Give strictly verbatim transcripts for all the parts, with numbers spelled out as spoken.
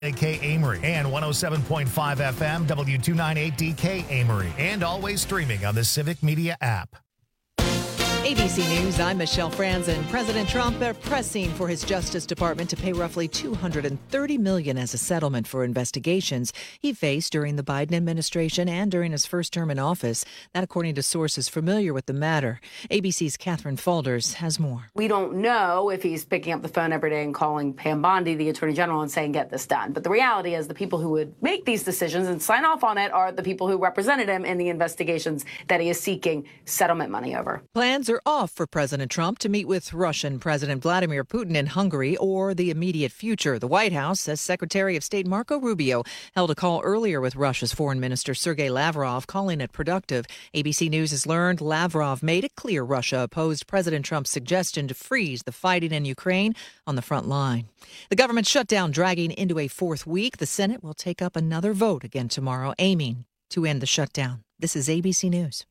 A K Amory and one oh seven point five F M W two ninety-eight D K Amory, and always streaming on the Civic Media app. A B C News, I'm Michelle Franzen. President Trump pressing for his Justice Department to pay roughly two hundred thirty million dollars as a settlement for investigations he faced during the Biden administration and during his first term in office. That according to sources familiar with the matter. A B C's Catherine Faulders has more. We don't know if he's picking up the phone every day and calling Pam Bondi, the Attorney General, and saying, get this done. But the reality is the people who would make these decisions and sign off on it are the people who represented him in the investigations that he is seeking settlement money over. Plans are off for President Trump to meet with Russian President Vladimir Putin in Hungary or the immediate future. The White House says Secretary of State Marco Rubio held a call earlier with Russia's Foreign Minister Sergei Lavrov, calling it productive. A B C News has learned Lavrov made it clear Russia opposed President Trump's suggestion to freeze the fighting in Ukraine on the front line. The government shutdown dragging into a fourth week. The Senate will take up another vote again tomorrow, aiming to end the shutdown. This is A B C News.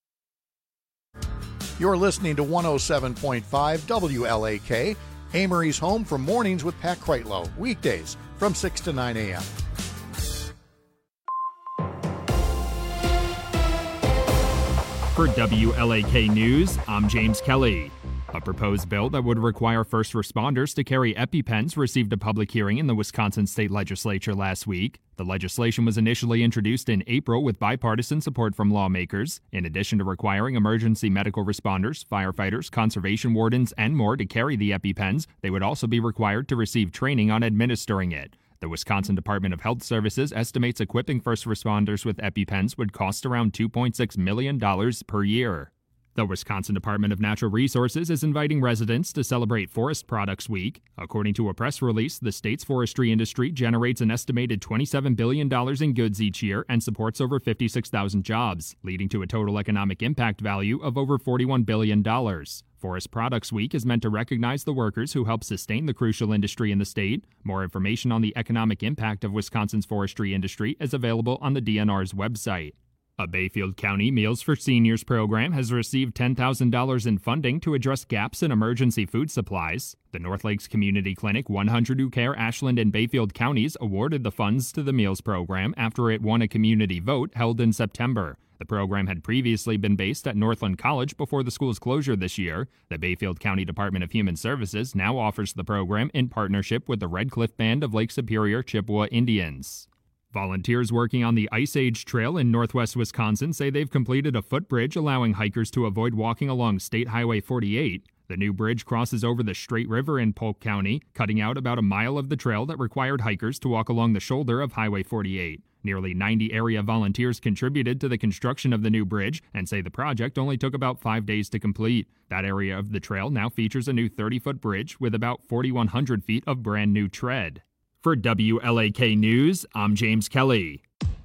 You're listening to one oh seven point five W L A K, Amory's home for mornings with Pat Kreitlow, weekdays from six to nine a.m. For W L A K News, I'm James Kelly. A proposed bill that would require first responders to carry EpiPens received a public hearing in the Wisconsin State Legislature last week. The legislation was initially introduced in April with bipartisan support from lawmakers. In addition to requiring emergency medical responders, firefighters, conservation wardens, and more to carry the EpiPens, they would also be required to receive training on administering it. The Wisconsin Department of Health Services estimates equipping first responders with EpiPens would cost around two point six million dollars per year. The Wisconsin Department of Natural Resources is inviting residents to celebrate Forest Products Week. According to a press release, the state's forestry industry generates an estimated twenty-seven billion dollars in goods each year and supports over fifty-six thousand jobs, leading to a total economic impact value of over forty-one billion dollars. Forest Products Week is meant to recognize the workers who help sustain the crucial industry in the state. More information on the economic impact of Wisconsin's forestry industry is available on the D N R's website. A Bayfield County Meals for Seniors program has received ten thousand dollars in funding to address gaps in emergency food supplies. The North Lakes Community Clinic one hundred Who Care Ashland and Bayfield counties awarded the funds to the meals program after it won a community vote held in September. The program had previously been based at Northland College before the school's closure this year. The Bayfield County Department of Human Services now offers the program in partnership with the Red Cliff Band of Lake Superior Chippewa Indians. Volunteers working on the Ice Age Trail in northwest Wisconsin say they've completed a footbridge allowing hikers to avoid walking along State Highway forty-eight. The new bridge crosses over the Straight River in Polk County, cutting out about a mile of the trail that required hikers to walk along the shoulder of Highway forty-eight. Nearly ninety area volunteers contributed to the construction of the new bridge and say the project only took about five days to complete. That area of the trail now features a new thirty-foot bridge with about forty-one hundred feet of brand new tread. For W L A K News, I'm James Kelly.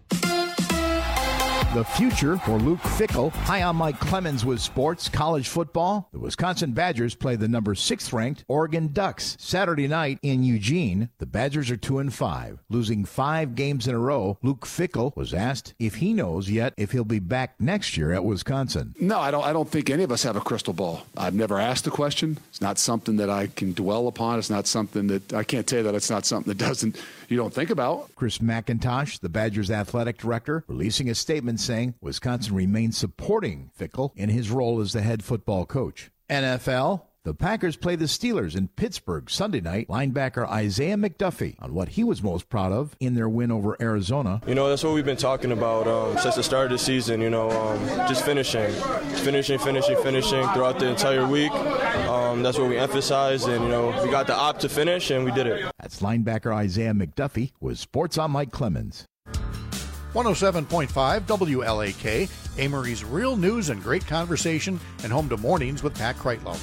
The future for Luke Fickell. Hi, I'm Mike Clemens with sports, college football. The Wisconsin Badgers play the number six-ranked Oregon Ducks Saturday night in Eugene. The Badgers are two and five, losing five games in a row. Luke Fickell was asked if he knows yet if he'll be back next year at Wisconsin. No, I don't. I don't think any of us have a crystal ball. I've never asked the question. It's not something that I can dwell upon. It's not something that I can't tell you that it's not something that doesn't you don't think about. Chris McIntosh, the Badgers athletic director, releasing a statement saying Wisconsin remains supporting Fickell in his role as the head football coach. N F L, the Packers play the Steelers in Pittsburgh Sunday night. Linebacker Isaiah McDuffie on what he was most proud of in their win over Arizona. You know, that's what we've been talking about um, since the start of the season, you know, um, just finishing, finishing, finishing, finishing throughout the entire week. Um, that's what we emphasized, and, you know, we got the op to finish, and we did it. That's linebacker Isaiah McDuffie with Sports on Mike Clemens. one oh seven point five W L A K, Amory's real news and great conversation, and home to mornings with Pat Kreitlow.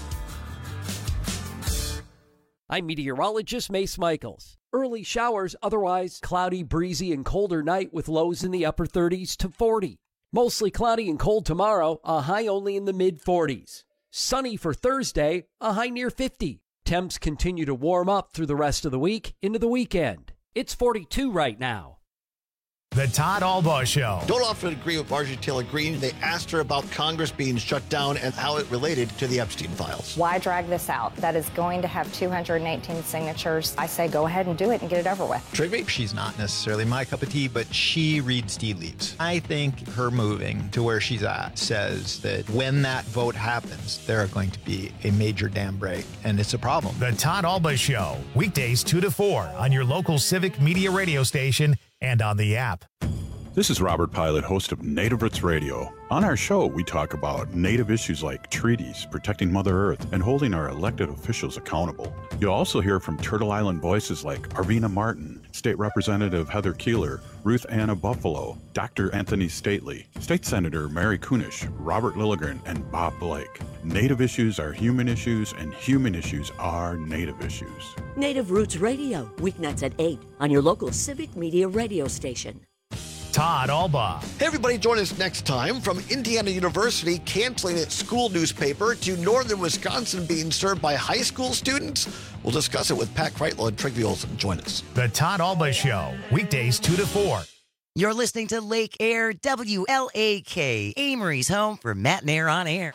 I'm meteorologist Mace Michaels. Early showers, otherwise cloudy, breezy, and colder night with lows in the upper thirties to forty. Mostly cloudy and cold tomorrow, a high only in the mid-forties. Sunny for Thursday, a high near fifty. Temps continue to warm up through the rest of the week into the weekend. It's forty-two right now. The Todd Albaugh Show. Don't often agree with Marjorie Taylor Greene. They asked her about Congress being shut down and how it related to the Epstein files. Why drag this out? That is going to have two hundred eighteen signatures. I say go ahead and do it and get it over with. Trigby? She's not necessarily my cup of tea, but she reads tea leaves. I think her moving to where she's at says that when that vote happens, there are going to be a major dam break, and it's a problem. The Todd Albaugh Show, weekdays two to four on your local Civic Media radio station and on the app. This is Robert Pilot, host of Native Roots Radio. On our show, we talk about Native issues like treaties, protecting Mother Earth, and holding our elected officials accountable. You'll also hear from Turtle Island voices like Arvina Martin, State Representative Heather Keeler, Ruth Anna Buffalo, Doctor Anthony Stately, State Senator Mary Kunish, Robert Lilligren, and Bob Blake. Native issues are human issues, and human issues are Native issues. Native Roots Radio, weeknights at eight on your local Civic Media radio station. Todd Albaugh. Hey, everybody, join us next time from Indiana University canceling its school newspaper to northern Wisconsin being served by high school students. We'll discuss it with Pat Kreitlow and Trigby Olson. Join us. The Todd Albaugh Show, weekdays two to four. You're listening to Lake Air W L A K, Amory's home for Matt and Air on Air.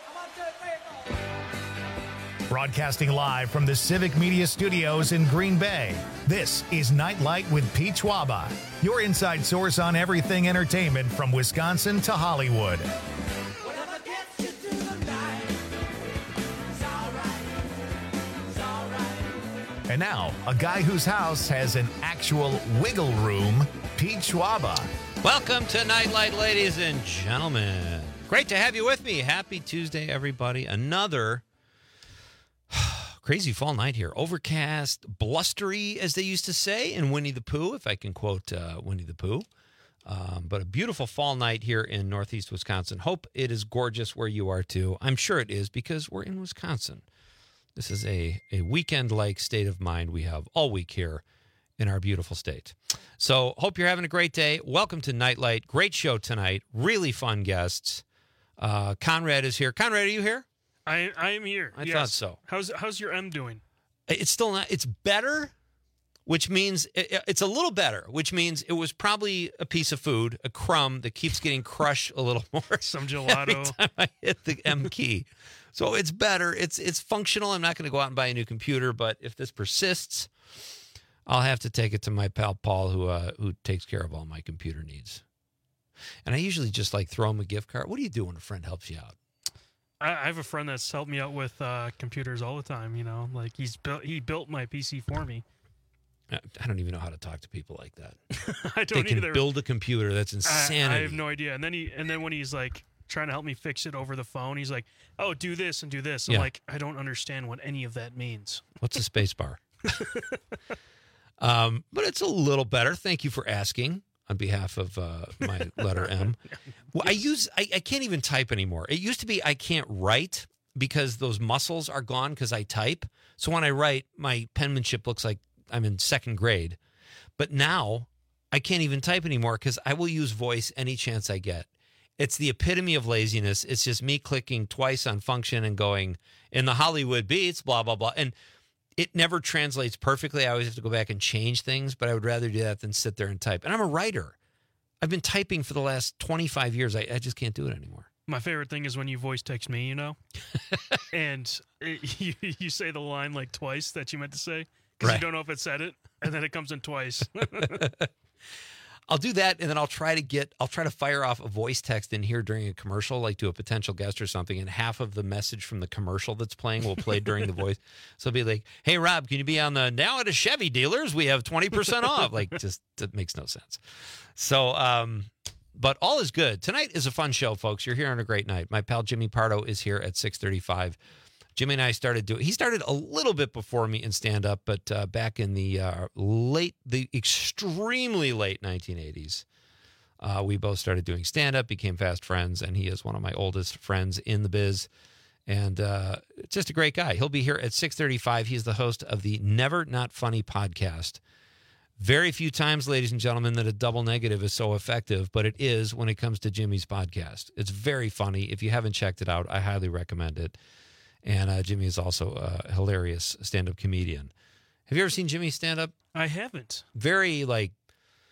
Broadcasting live from the Civic Media Studios in Green Bay, this is Nightlight with Pete Schwaba, your inside source on everything entertainment from Wisconsin to Hollywood. And now, a guy whose house has an actual wiggle room, Pete Schwaba. Welcome to Nightlight, ladies and gentlemen. Great to have you with me. Happy Tuesday, everybody. Another crazy fall night here. Overcast, blustery, as they used to say in Winnie the Pooh, if I can quote uh, Winnie the Pooh. Um, but a beautiful fall night here in northeast Wisconsin. Hope it is gorgeous where you are, too. I'm sure it is because we're in Wisconsin. This is a, a weekend-like state of mind we have all week here in our beautiful state. So hope you're having a great day. Welcome to Nightlight. Great show tonight. Really fun guests. Uh, Conrad is here. Conrad, are you here? I I am here. I yes. thought so. How's how's your M doing? It's still not. It's better, which means it, it's a little better, which means it was probably a piece of food, a crumb that keeps getting crushed a little more. Some gelato. Every time I hit the M key. So it's better. It's it's functional. I'm not going to go out and buy a new computer, but if this persists, I'll have to take it to my pal Paul, who uh, who takes care of all my computer needs. And I usually just like throw him a gift card. What do you do when a friend helps you out? I have a friend that's helped me out with uh, computers all the time. You know, like he's built he built my P C for me. I don't even know how to talk to people like that. I don't they can either. build a computer. That's insanity. I, I have no idea. And then he and then when he's like trying to help me fix it over the phone, he's like, "Oh, do this and do this." I'm Yeah. like, I don't understand what any of that means. What's a space bar? um, but it's a little better. Thank you for asking. On behalf of uh, my letter M. Well, I use I, I can't even type anymore. It used to be I can't write because those muscles are gone because I type. So when I write, my penmanship looks like I'm in second grade. But now I can't even type anymore because I will use voice any chance I get. It's the epitome of laziness. It's just me clicking twice on function and going, in the Hollywood beats, blah, blah, blah. And it never translates perfectly. I always have to go back and change things, but I would rather do that than sit there and type. And I'm a writer. I've been typing for the last twenty-five years. I, I just can't do it anymore. My favorite thing is when you voice text me, you know, and it, you, you say the line like twice that you meant to say because Right. you don't know if it said it, and then it comes in twice. I'll do that, and then I'll try to get, I'll try to fire off a voice text in here during a commercial, like to a potential guest or something, and half of the message from the commercial that's playing will play during the voice. So it'll be like, hey, Rob, can you be on the, now at a Chevy dealers, we have twenty percent off. Like, just, that makes no sense. So, um, but all is good. Tonight is a fun show, folks. You're here on a great night. My pal Jimmy Pardo is here at six thirty-five. Jimmy and I started doing, he started a little bit before me in stand-up, but uh, back in the uh, late, the extremely late nineteen eighties, uh, we both started doing stand-up, became fast friends, and he is one of my oldest friends in the biz, and uh, just a great guy. He'll be here at six thirty-five. He's the host of the Never Not Funny podcast. Very few times, ladies and gentlemen, that a double negative is so effective, but it is when it comes to Jimmy's podcast. It's very funny. If you haven't checked it out, I highly recommend it. And uh, Jimmy is also a hilarious stand-up comedian. Have you ever seen Jimmy stand up? I haven't. Very, like,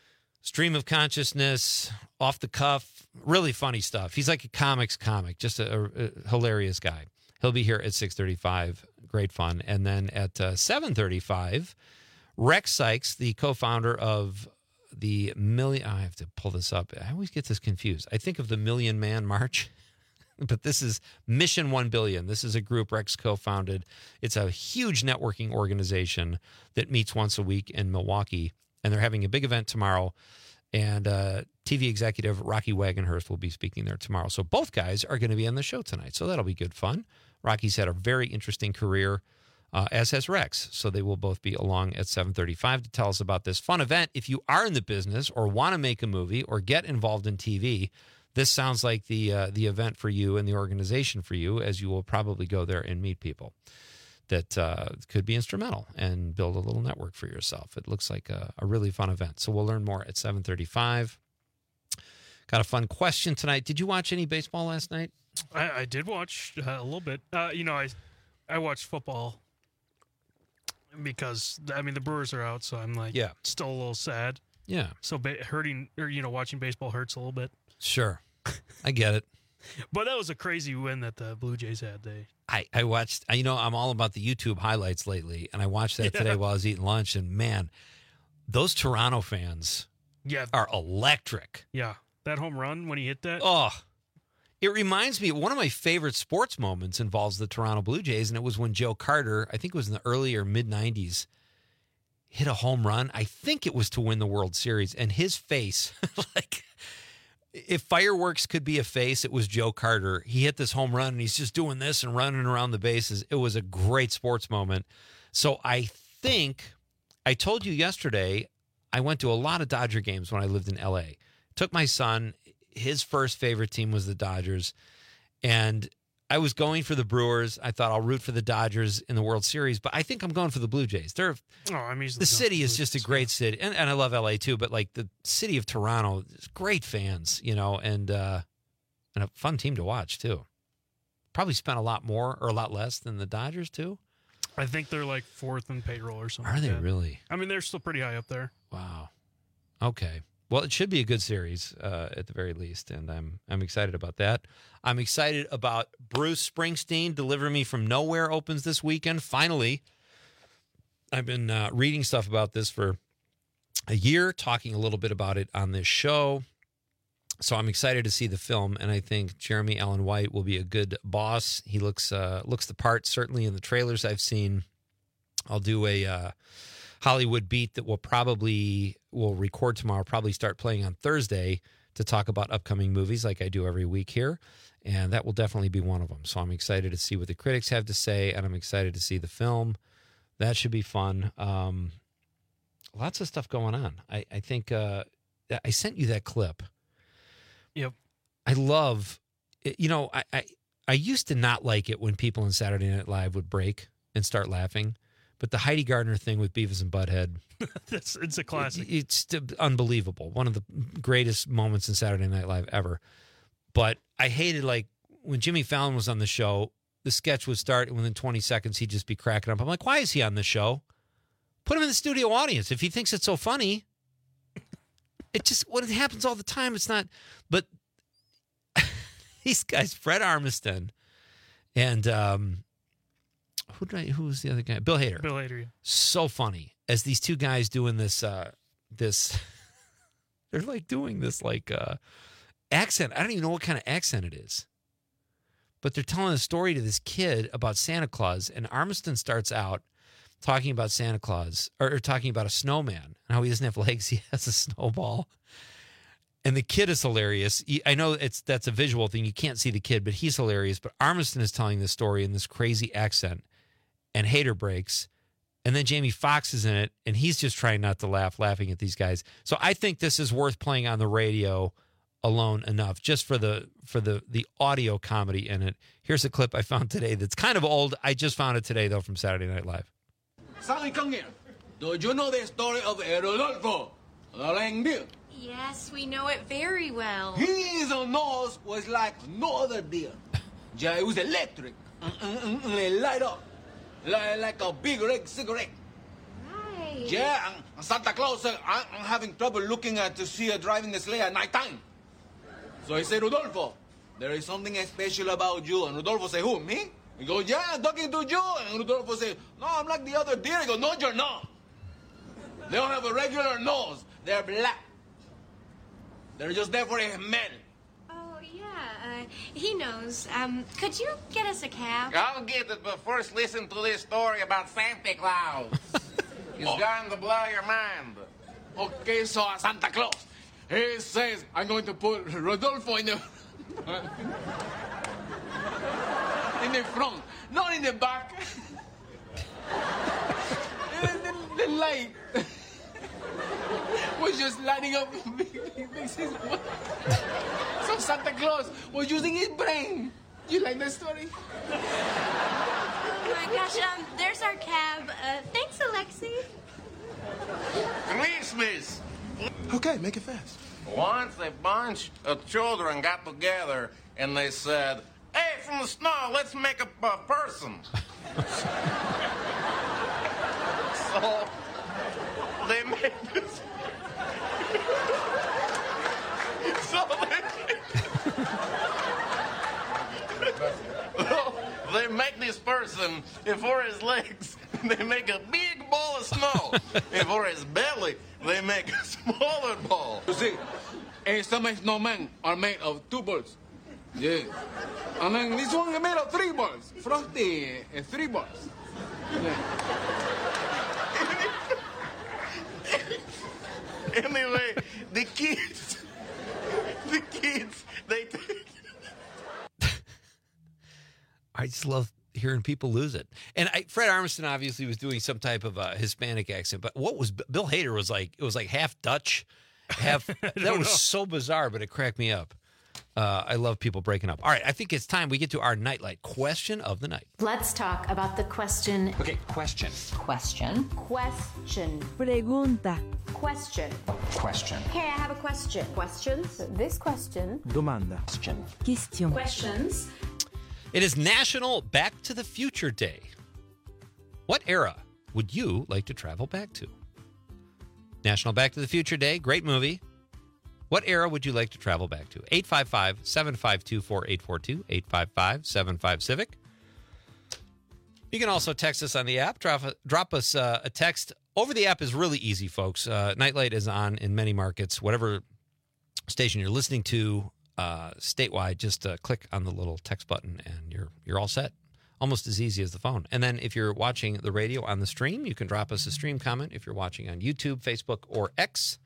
stream of consciousness, off the cuff, really funny stuff. He's like a comics comic, just a, a, a hilarious guy. He'll be here at six thirty-five. Great fun. And then at uh, seven thirty-five, Rex Sykes, the co-founder of the Million... I have to pull this up. I always get this confused. I think of the Million Man March, but this is Mission one billion. This is a group Rex co-founded. It's a huge networking organization that meets once a week in Milwaukee, and they're having a big event tomorrow. And uh, T V executive Rocky Wagenhurst will be speaking there tomorrow. So both guys are going to be on the show tonight. So that'll be good fun. Rocky's had a very interesting career, uh, as has Rex. So they will both be along at seven thirty-five to tell us about this fun event. If you are in the business or want to make a movie or get involved in T V, this sounds like the uh, the event for you and the organization for you, as you will probably go there and meet people that uh, could be instrumental and build a little network for yourself. It looks like a, a really fun event. So we'll learn more at seven thirty-five. Got a fun question tonight. Did you watch any baseball last night? I, I did watch uh, a little bit. Uh, you know, I I watched football because, I mean, the Brewers are out, so I'm like yeah. still a little sad. Yeah. So ba- hurting, or, you know, watching baseball hurts a little bit. Sure. I get it. But that was a crazy win that the Blue Jays had. They I, I watched, you know, I'm all about the YouTube highlights lately, and I watched that Yeah. today while I was eating lunch, and man, those Toronto fans yeah. are electric. Yeah. That home run when he hit that. Oh, it reminds me, one of my favorite sports moments involves the Toronto Blue Jays, and it was when Joe Carter, I think it was in the early or mid-nineties, hit a home run. I think it was to win the World Series, and his face, like, if fireworks could be a face, it was Joe Carter. He hit this home run, and he's just doing this and running around the bases. It was a great sports moment. So I think, I told you yesterday, I went to a lot of Dodger games when I lived in L A. Took my son. His first favorite team was the Dodgers, and I was going for the Brewers. I thought I'll root for the Dodgers in the World Series, but I think I'm going for the Blue Jays. They're oh, I'm easily the city is just a great city, and, and I love L A too. But like the city of Toronto, great fans, you know, and uh, and a fun team to watch too. Probably spent a lot more or a lot less than the Dodgers too. I think they're like fourth in payroll or something. Are they like that. really? I mean, they're still pretty high up there. Wow. Okay. Well, it should be a good series uh, at the very least, and I'm I'm excited about that. I'm excited about Bruce Springsteen, Deliver Me From Nowhere opens this weekend. Finally, I've been uh, reading stuff about this for a year, talking a little bit about it on this show. So I'm excited to see the film, and I think Jeremy Allen White will be a good boss. He looks uh, looks the part, certainly in the trailers I've seen. I'll do a uh, Hollywood beat that we'll probably will record tomorrow, probably start playing on Thursday to talk about upcoming movies like I do every week here. And that will definitely be one of them. So I'm excited to see what the critics have to say, and I'm excited to see the film. That should be fun. Um, lots of stuff going on. I, I think uh, I sent you that clip. Yep. I love, you know, I, I, I used to not like it when people in Saturday Night Live would break and start laughing. But the Heidi Gardner thing with Beavis and Butthead, That's, it's a classic. It, it's unbelievable. One of the greatest moments in Saturday Night Live ever. But I hated, like, when Jimmy Fallon was on the show, the sketch would start, and within twenty seconds, he'd just be cracking up. I'm like, why is he on the show? Put him in the studio audience. If he thinks it's so funny, it just, what it happens all the time. It's not, but these guys, Fred Armisen and, um, Who did I, who was the other guy? Bill Hader. Bill Hader, yeah. So funny as these two guys doing this. Uh, this they're like doing this like uh, accent. I don't even know what kind of accent it is, but they're telling a story to this kid about Santa Claus, and Armisen starts out talking about Santa Claus or, or talking about a snowman and how he doesn't have legs; he has a snowball. And the kid is hilarious. I know it's that's a visual thing; you can't see the kid, but he's hilarious. But Armisen is telling this story in this crazy accent. And Hader breaks, and then Jamie Foxx is in it, and he's just trying not to laugh, laughing at these guys. So I think this is worth playing on the radio alone enough, just for the for the the audio comedy in it. Here's a clip I found today that's kind of old. I just found it today, though, from Saturday Night Live. Do you know the story of Rodolfo, the reindeer? Yes, we know it very well. His nose was like no other deer. Yeah, it was electric. It light up. Like, like a big red cigarette. Right. sleigh. Yeah, and Santa Claus said, I'm, I'm having trouble looking at to see her driving the sleigh at nighttime. So he said, Rodolfo, there is something special about you. And Rodolfo said, who, me? He goes, yeah, I'm talking to you. And Rodolfo said, no, I'm like the other deer. He goes, no, you're not. They don't have a regular nose. They're black. They're just there for a smell. Oh, yeah, uh, he knows. Um, could you get us a cab? I'll get it, but first listen to this story about Santa Claus. He's Oh. going to blow your mind. Okay, so Santa Claus, he says, I'm going to put Rodolfo in the... in the front, not in the back. And the, the light was just lighting up. So Santa Claus was using his brain. You like that story? Oh, my gosh, um, there's our cab. Uh, thanks, Alexi. Christmas. Okay, make it fast. Once a bunch of children got together and they said, hey, from the snow, let's make a, a person. So they made this. So they, they make this person, and for his legs, they make a big ball of snow. And for his belly, they make a smaller ball. You see, and some snowmen are made of two balls. Yeah. And then this one is made of three balls. Frosty, uh, three balls. Yeah. Anyway, the kids, the kids, they take. I just love hearing people lose it. And I, Fred Armisen obviously was doing some type of a Hispanic accent, but what was Bill Hader was like, it was like half Dutch, half, that was know. so bizarre, but it cracked me up. Uh, I love people breaking up. All right, I think it's time we get to our Nightlight question of the night. Let's talk about the question. Okay, question. Question. Question. Pregunta. Question. Question. Hey, I have a question. Questions? This question. Domanda. Question. Question. Questions. It is National Back to the Future Day. What era would you like to travel back to? National Back to the Future Day, great movie. What era would you like to travel back to? eight five five, seven five two, four eight four two, eight five five, seven five, Civic. You can also text us on the app. Drop, drop us uh, a text. Over the app is really easy, folks. Uh, Nightlight is on in many markets. Whatever station you're listening to uh, statewide, just uh, click on the little text button and you're you're all set. Almost as easy as the phone. And then if you're watching the radio on the stream, you can drop us a stream comment. If you're watching on YouTube, Facebook, or X,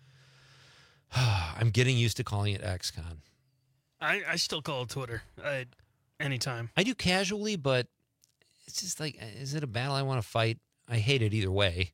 I'm getting used to calling it X, Con. I, I still call it Twitter. I, anytime. I do casually, but it's just like, is it a battle I want to fight? I hate it either way.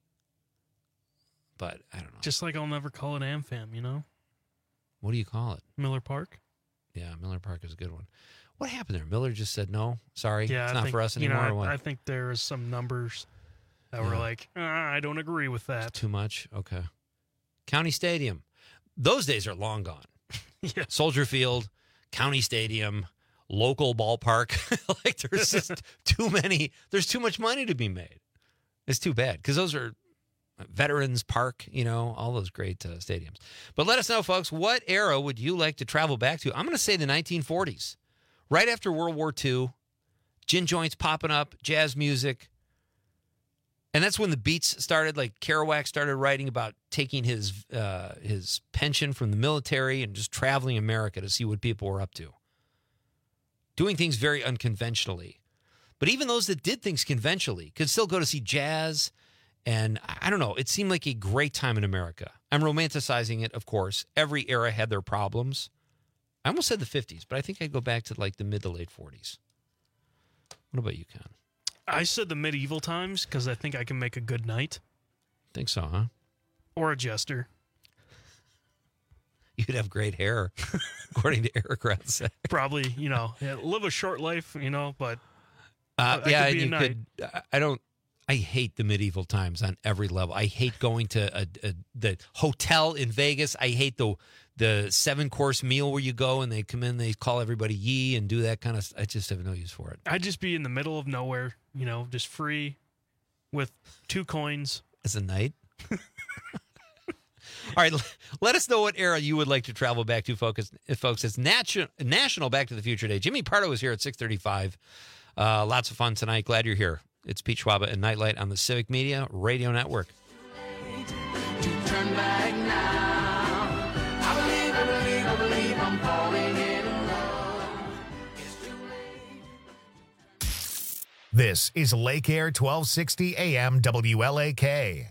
But I don't know. Just like I'll never call it AmFam, you know? What do you call it? Miller Park? Yeah, Miller Park is a good one. What happened there? Miller just said, no, sorry, Yeah, it's I not think, for us you anymore. know, or what? I, I think there was some numbers that Yeah. were like, ah, I don't agree with that. Too much? Okay. County Stadium. Those days are long gone. Yeah. Soldier Field, County Stadium, local ballpark. Like there's just too many. There's too much money to be made. It's too bad because those are Veterans Park, you know, all those great uh, stadiums. But let us know, folks, what era would you like to travel back to? I'm going to say the nineteen forties. Right after World War Two, gin joints popping up, jazz music. And that's when the beats started. Like Kerouac started writing about taking his uh, his pension from the military and just traveling America to see what people were up to. Doing things very unconventionally. But even those that did things conventionally could still go to see jazz. And I don't know, it seemed like a great time in America. I'm romanticizing it, of course. Every era had their problems. I almost said the fifties, but I think I'd go back to like the mid to late forties. What about you, Con? I said the medieval times because I think I can make a good knight. Think so, huh? Or a jester. You'd have great hair, according to Eric Ratzak. Probably, you know, yeah, live a short life, you know, but Uh, I yeah, could be a you knight. could. I- I don't. I hate the medieval times on every level. I hate going to a, a, the hotel in Vegas. I hate the the seven course meal where you go and they come in, they call everybody ye and do that kind of. I just have no use for it. I'd just be in the middle of nowhere, you know, just free with two coins. As a knight? All right, let us know what era you would like to travel back to, folks. Folks, it's natu- National Back to the Future Day. Jimmy Pardo is here at six thirty-five. Uh, lots of fun tonight. Glad you're here. It's Pete Schwaba and Nightlight on the Civic Media Radio Network. Turn back now. I believe, I believe, I believe I'm falling in love. It's too late. This is Lake Air twelve sixty A M W L A K.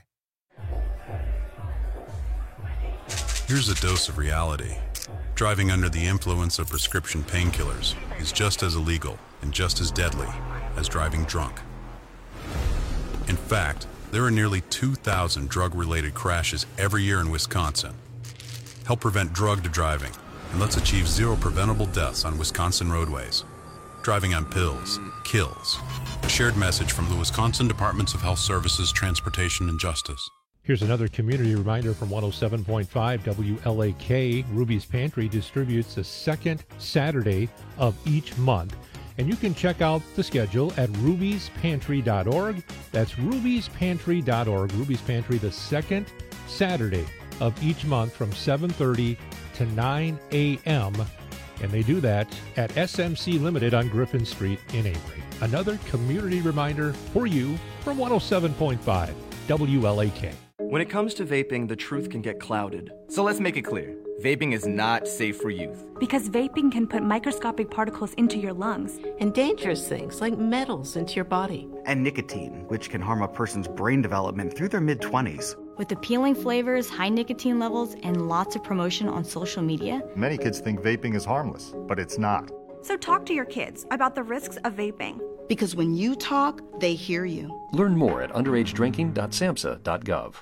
Here's a dose of reality. Driving under the influence of prescription painkillers is just as illegal and just as deadly as driving drunk. In fact, there are nearly two thousand drug-related crashes every year in Wisconsin. Help prevent drug driving, and let's achieve zero preventable deaths on Wisconsin roadways. Driving on pills kills. A shared message from the Wisconsin Departments of Health Services, Transportation, and Justice. Here's another community reminder from one oh seven point five W L A K. Ruby's Pantry distributes the second Saturday of each month. And you can check out the schedule at rubies pantry dot org. That's rubies pantry dot org. Ruby's Pantry, the second Saturday of each month from seven thirty to nine a.m. And they do that at S M C Limited on Griffin Street in Avery. Another community reminder for you from one oh seven point five W L A K. When it comes to vaping, the truth can get clouded. So let's make it clear. Vaping is not safe for youth. Because vaping can put microscopic particles into your lungs. And dangerous things like metals into your body. And nicotine, which can harm a person's brain development through their mid-twenties. With appealing flavors, high nicotine levels, and lots of promotion on social media. Many kids think vaping is harmless, but it's not. So talk to your kids about the risks of vaping. Because when you talk, they hear you. Learn more at underage drinking dot samhsa dot gov.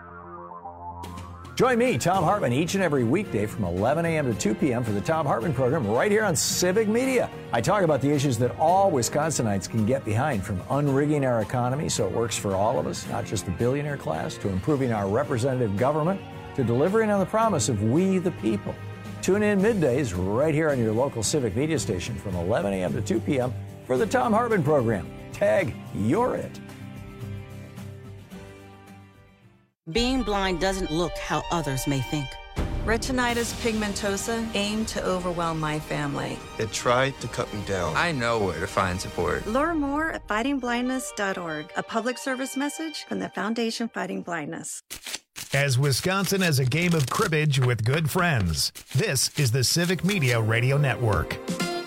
Join me, Tom Hartman, each and every weekday from eleven a.m. to two p.m. for the Tom Hartman program right here on Civic Media. I talk about the issues that all Wisconsinites can get behind, from unrigging our economy so it works for all of us, not just the billionaire class, to improving our representative government, to delivering on the promise of we the people. Tune in middays right here on your local Civic Media station from eleven a.m. to two p.m. for the Tom Hartman program. Tag, you're it. Being blind doesn't look how others may think. Retinitis pigmentosa aimed to overwhelm my family. It tried to cut me down. I know where to find support. Learn more at fighting blindness dot org, a public service message from the Foundation Fighting Blindness. As Wisconsin has a game of cribbage with good friends, this is the Civic Media Radio Network.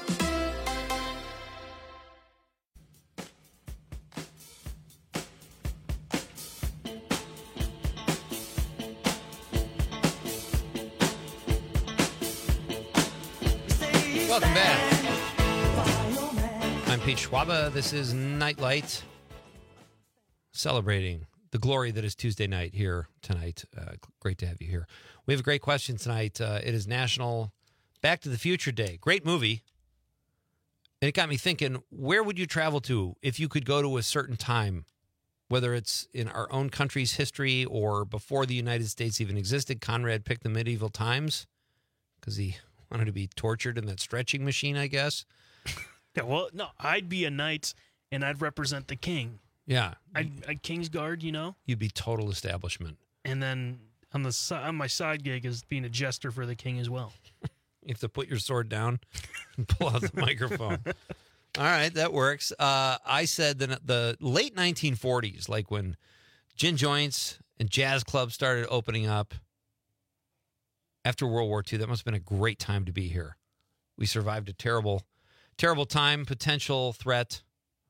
Welcome back. I'm Pete Schwaba. This is Nightlight, celebrating the glory that is Tuesday night here tonight. Uh, great to have you here. We have a great question tonight. Uh, it is National Back to the Future Day. Great movie. And it got me thinking, where would you travel to if you could go to a certain time, whether it's in our own country's history or before the United States even existed? Conrad picked the medieval times because he wanted to be tortured in that stretching machine, I guess. Yeah, well, no, I'd be a knight, and I'd represent the king. Yeah. I'd, I'd King's Guard, you know? You'd be total establishment. And then on the si- on my side gig is being a jester for the king as well. You have to put your sword down and pull out the microphone. All right, that works. Uh, I said that the late nineteen forties, like when gin joints and jazz clubs started opening up after World War Two, that must have been a great time to be here. We survived a terrible, terrible time, potential threat.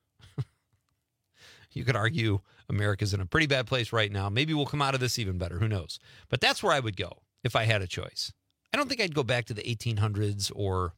You could argue America's in a pretty bad place right now. Maybe we'll come out of this even better. Who knows? But that's where I would go if I had a choice. I don't think I'd go back to the eighteen hundreds or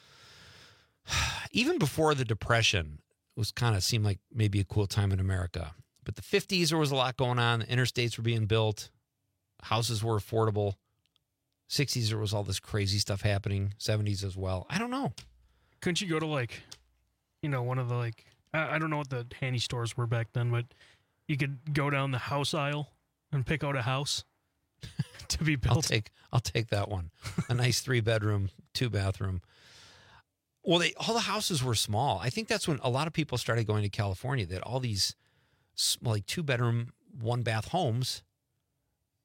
even before the Depression. It was kind of seemed like maybe a cool time in America. But the fifties, there was a lot going on. The interstates were being built. Houses were affordable. sixties, there was all this crazy stuff happening. seventies as well. I don't know. Couldn't you go to, like, you know, one of the, like, I, I don't know what the handy stores were back then, but you could go down the house aisle and pick out a house to be built. I'll take, I'll take that one. A nice three-bedroom, two-bathroom. Well, they, all the houses were small. I think that's when a lot of people started going to California. They had all these, like, two-bedroom, one-bath homes.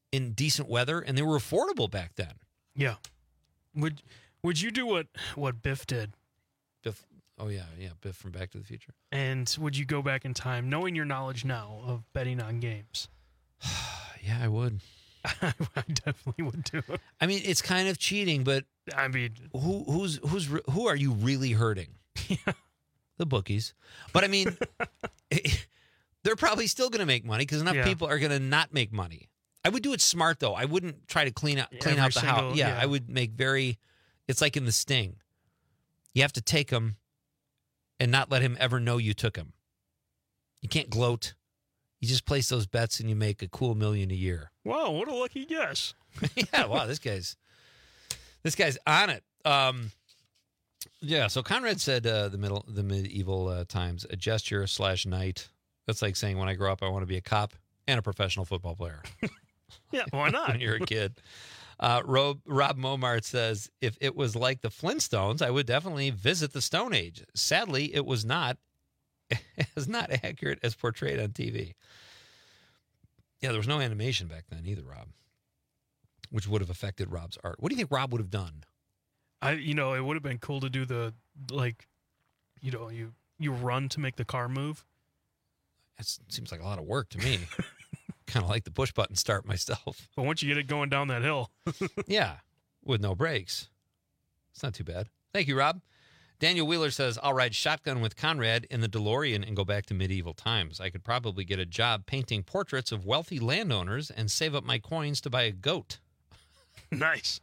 in decent weather, and they were affordable back then. Yeah. Would Would you do what what Biff did? Biff. Oh yeah, yeah. Biff from Back to the Future. And would you go back in time, knowing your knowledge now of betting on games? Yeah, I would. I definitely would do it. I mean, it's kind of cheating, but I mean, who who's who's who are you really hurting? Yeah. The bookies. But I mean, they're probably still going to make money because enough Yeah. people are going to not make money. I would do it smart though. I wouldn't try to clean out clean Every out the single- house. Yeah, yeah. I would make very. It's like in The Sting. You have to take him, and not let him ever know you took him. You can't gloat. You just place those bets, and you make a cool million a year. Wow, what a lucky guess. Yeah, wow, this guy's this guy's on it. Um, yeah, so Conrad said uh, the middle the medieval uh, times, a gesture slash knight. That's like saying when I grow up, I want to be a cop and a professional football player. Yeah, why not? When you're a kid. Uh, Rob, Rob Momart says, if it was like the Flintstones, I would definitely visit the Stone Age. Sadly, it was not as not accurate as portrayed on T V. Yeah, there was no animation back then either, Rob, which would have affected Rob's art. What do you think Rob would have done? I, you know, it would have been cool to do the, like, you know, you you run to make the car move. That seems like a lot of work to me. Kind of like the push button start myself. But once you get it going down that hill. Yeah, with no brakes. It's not too bad. Thank you, Rob. Daniel Wheeler says, I'll ride shotgun with Conrad in the DeLorean and go back to medieval times. I could probably get a job painting portraits of wealthy landowners and save up my coins to buy a goat. Nice.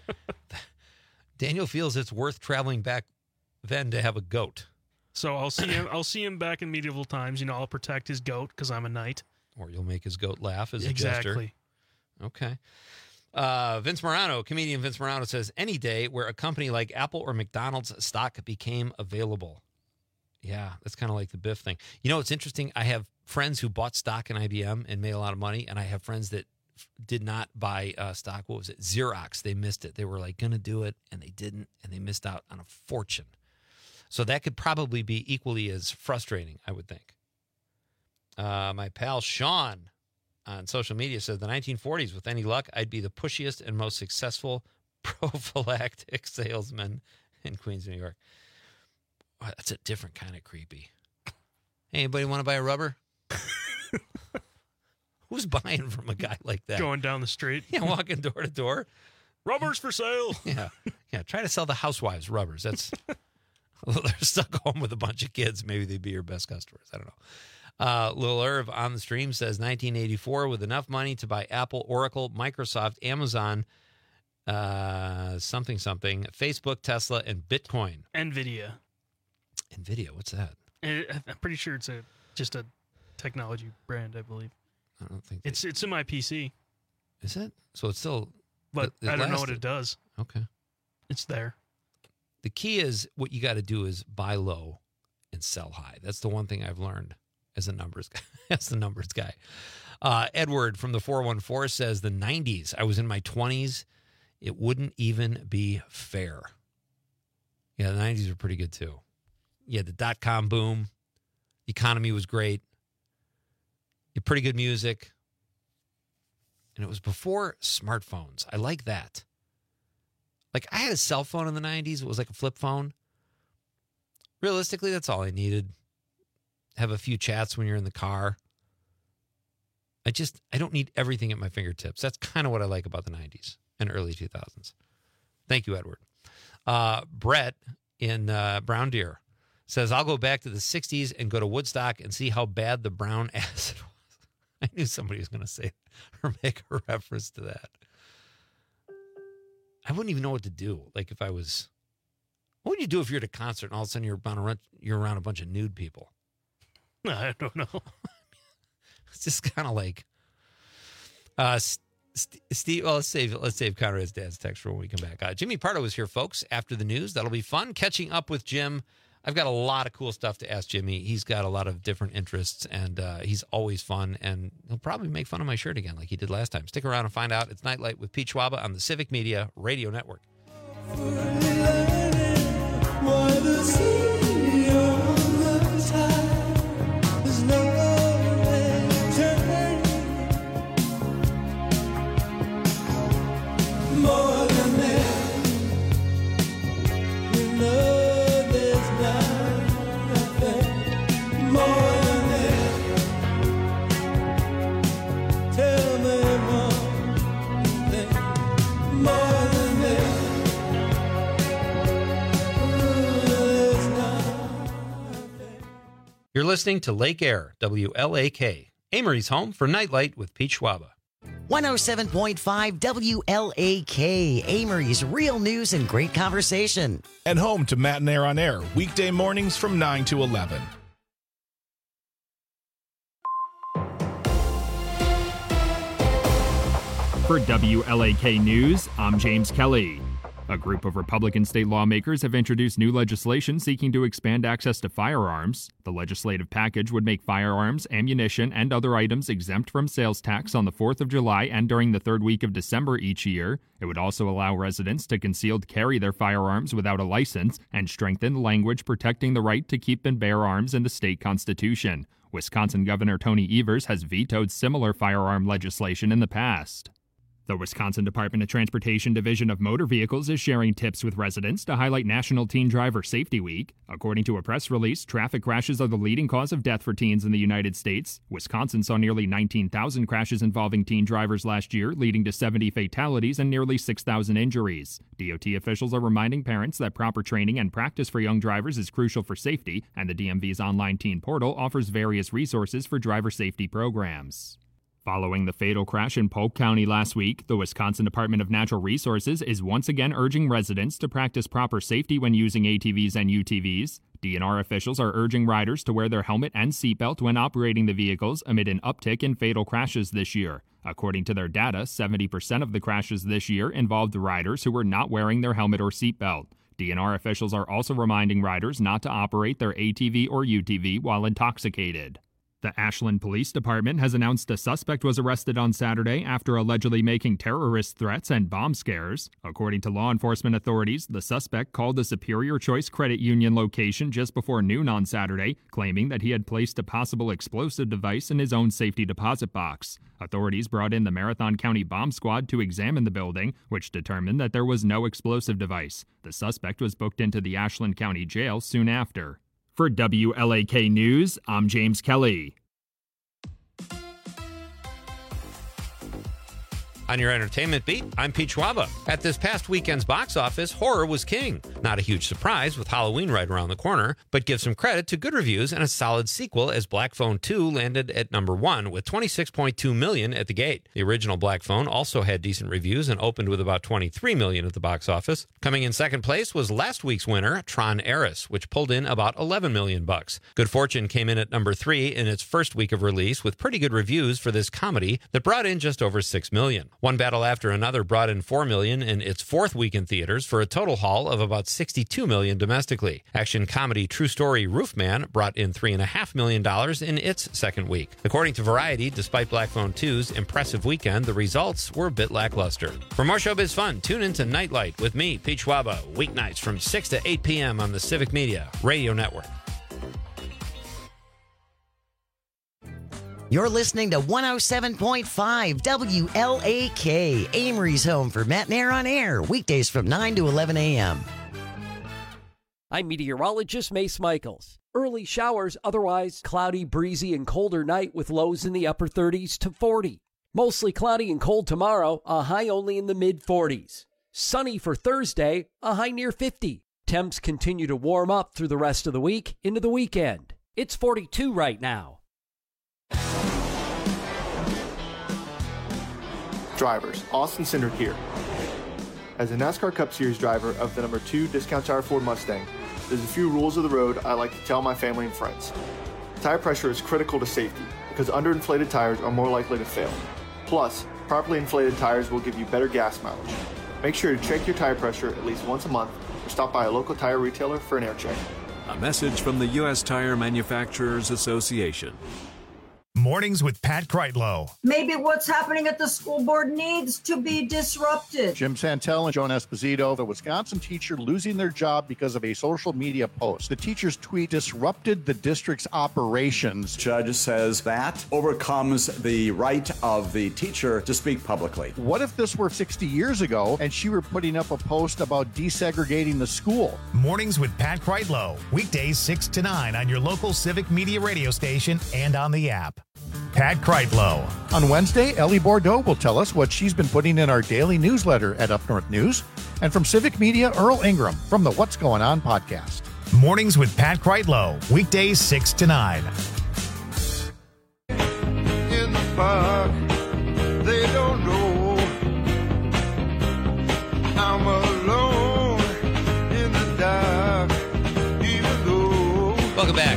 Daniel feels it's worth traveling back then to have a goat. So I'll see him. I'll see him back in medieval times. You know, I'll protect his goat because I'm a knight. Or you'll make his goat laugh as a Exactly. gesture. Okay. Uh, Vince Morano, comedian Vince Morano says, any day where a company like Apple or McDonald's stock became available. Yeah, that's kind of like the Biff thing. You know, it's interesting. I have friends who bought stock in I B M and made a lot of money, and I have friends that f- did not buy uh, stock. What was it? Xerox. They missed it. They were like going to do it, and they didn't, and they missed out on a fortune. So that could probably be equally as frustrating, I would think. Uh, my pal Sean on social media says, the nineteen forties, with any luck, I'd be the pushiest and most successful prophylactic salesman in Queens, New York. Wow, that's a different kind of creepy. Hey, anybody want to buy a rubber? Who's buying from a guy like that? Going down the street. Yeah, walking door to door. Rubbers for sale. Yeah. Yeah. Try to sell the housewives rubbers. That's they're stuck home with a bunch of kids. Maybe they'd be your best customers. I don't know. Uh, Lil Irv on the stream says nineteen eighty-four, with enough money to buy Apple, Oracle, Microsoft, Amazon, uh, something, something, Facebook, Tesla, and Bitcoin. NVIDIA. NVIDIA, what's that? It, I'm pretty sure it's a just a technology brand, I believe. I don't think it's it's in my P C. Is it? So it's still, but it, it I don't know what lasted. it does. Okay, it's there. The key is what you got to do is buy low and sell high. That's the one thing I've learned as a numbers guy. as the numbers guy. Uh, Edward from the four one four says the nineties. I was in my twenties. It wouldn't even be fair. Yeah, the nineties were pretty good too. Yeah, the dot com boom. The economy was great. You had pretty good music. And it was before smartphones. I like that. Like, I had a cell phone in the nineties. It was like a flip phone. Realistically, that's all I needed. Have a few chats when you're in the car. I just, I don't need everything at my fingertips. That's kind of what I like about the nineties and early two thousands. Thank you, Edward. Uh, Brett in uh, Brown Deer says, I'll go back to the sixties and go to Woodstock and see how bad the brown acid was. I knew somebody was going to say or make a reference to that. I wouldn't even know what to do. Like if I was, what would you do if you're at a concert and all of a sudden you're around, you're around a bunch of nude people? I don't know. It's just kind of like, uh, St- Steve. Well, let's save let's save Conrad's dad's text for when we come back. Uh, Jimmy Pardo is here, folks. After the news, that'll be fun. Catching up with Jim. I've got a lot of cool stuff to ask Jimmy. He's got a lot of different interests, and uh, he's always fun. And he'll probably make fun of my shirt again, like he did last time. Stick around and find out. It's Nightlight with Pete Schwaba on the Civic Media Radio Network. more than that. You know there's nothing more than that. Tell me one thing more than that. You're listening to Lake Air, W L A K, Amory's home for Nightlight with Pete Schwaba. one oh seven point five W L A K, Amory's real news and great conversation. And home to Matt and Air on Air, weekday mornings from nine to eleven. For W L A K News, I'm James Kelly. A group of Republican state lawmakers have introduced new legislation seeking to expand access to firearms. The legislative package would make firearms, ammunition, and other items exempt from sales tax on the fourth of July and during the third week of December each year. It would also allow residents to concealed carry their firearms without a license and strengthen the language protecting the right to keep and bear arms in the state constitution. Wisconsin Governor Tony Evers has vetoed similar firearm legislation in the past. The Wisconsin Department of Transportation Division of Motor Vehicles is sharing tips with residents to highlight National Teen Driver Safety Week. According to a press release, traffic crashes are the leading cause of death for teens in the United States. Wisconsin saw nearly nineteen thousand crashes involving teen drivers last year, leading to seventy fatalities and nearly six thousand injuries. D O T officials are reminding parents that proper training and practice for young drivers is crucial for safety, and the D M V's online teen portal offers various resources for driver safety programs. Following the fatal crash in Polk County last week, the Wisconsin Department of Natural Resources is once again urging residents to practice proper safety when using A T Vs and U T Vs. D N R officials are urging riders to wear their helmet and seatbelt when operating the vehicles amid an uptick in fatal crashes this year. According to their data, seventy percent of the crashes this year involved riders who were not wearing their helmet or seatbelt. D N R officials are also reminding riders not to operate their A T V or U T V while intoxicated. The Ashland Police Department has announced a suspect was arrested on Saturday after allegedly making terrorist threats and bomb scares. According to law enforcement authorities, the suspect called the Superior Choice Credit Union location just before noon on Saturday, claiming that he had placed a possible explosive device in his own safety deposit box. Authorities brought in the Marathon County Bomb Squad to examine the building, which determined that there was no explosive device. The suspect was booked into the Ashland County Jail soon after. For W L A K News, I'm James Kelly. On your entertainment beat, I'm Pete Schwaba. At this past weekend's box office, horror was king. Not a huge surprise with Halloween right around the corner, but give some credit to good reviews and a solid sequel as Black Phone two landed at number one with twenty-six point two million dollars at the gate. The original Black Phone also had decent reviews and opened with about twenty-three million dollars at the box office. Coming in second place was last week's winner, Tron Ares, which pulled in about eleven million dollars bucks. Good Fortune came in at number three in its first week of release with pretty good reviews for this comedy that brought in just over six million dollars. One Battle After Another brought in four million dollars in its fourth week in theaters for a total haul of about sixty-two million dollars domestically. Action comedy True Story Roofman brought in three point five million dollars in its second week. According to Variety, despite Black Phone two's impressive weekend, the results were a bit lackluster. For more showbiz fun, tune into Nightlight with me, Pete Schwaba, weeknights from six to eight p.m. on the Civic Media Radio Network. You're listening to one oh seven point five W L A K, Amory's home for Matt and Air on Air, weekdays from nine to eleven a.m. I'm meteorologist Mace Michaels. Early showers, otherwise cloudy, breezy, and colder night with lows in the upper thirties to forty. Mostly cloudy and cold tomorrow, a high only in the mid forties. Sunny for Thursday, a high near fifty. Temps continue to warm up through the rest of the week into the weekend. It's forty-two right now. Drivers, Austin Cindric here. As a NASCAR Cup Series driver of the number two Discount Tire Ford Mustang, there's a few rules of the road I like to tell my family and friends. Tire pressure is critical to safety because underinflated tires are more likely to fail. Plus, properly inflated tires will give you better gas mileage. Make sure to check your tire pressure at least once a month or stop by a local tire retailer for an air check. A message from the U S Tire Manufacturers Association. Mornings with Pat Kreitlow. Maybe what's happening at the school board needs to be disrupted. Jim Santel and Joan Esposito, the Wisconsin teacher losing their job because of a social media post. The teacher's tweet disrupted the district's operations. Judge says that overcomes the right of the teacher to speak publicly. What if this were sixty years ago and she were putting up a post about desegregating the school? Mornings with Pat Kreitlow. Weekdays six to nine on your local Civic Media radio station and on the app. Pat Kreitlow. On Wednesday, Ellie Bordeaux will tell us what she's been putting in our daily newsletter at Up North News. And from Civic Media, Earl Ingram from the What's Going On podcast. Mornings with Pat Kreitlow. Weekdays six to nine. In the park, they don't know I'm alone in the dark, even though. Welcome back.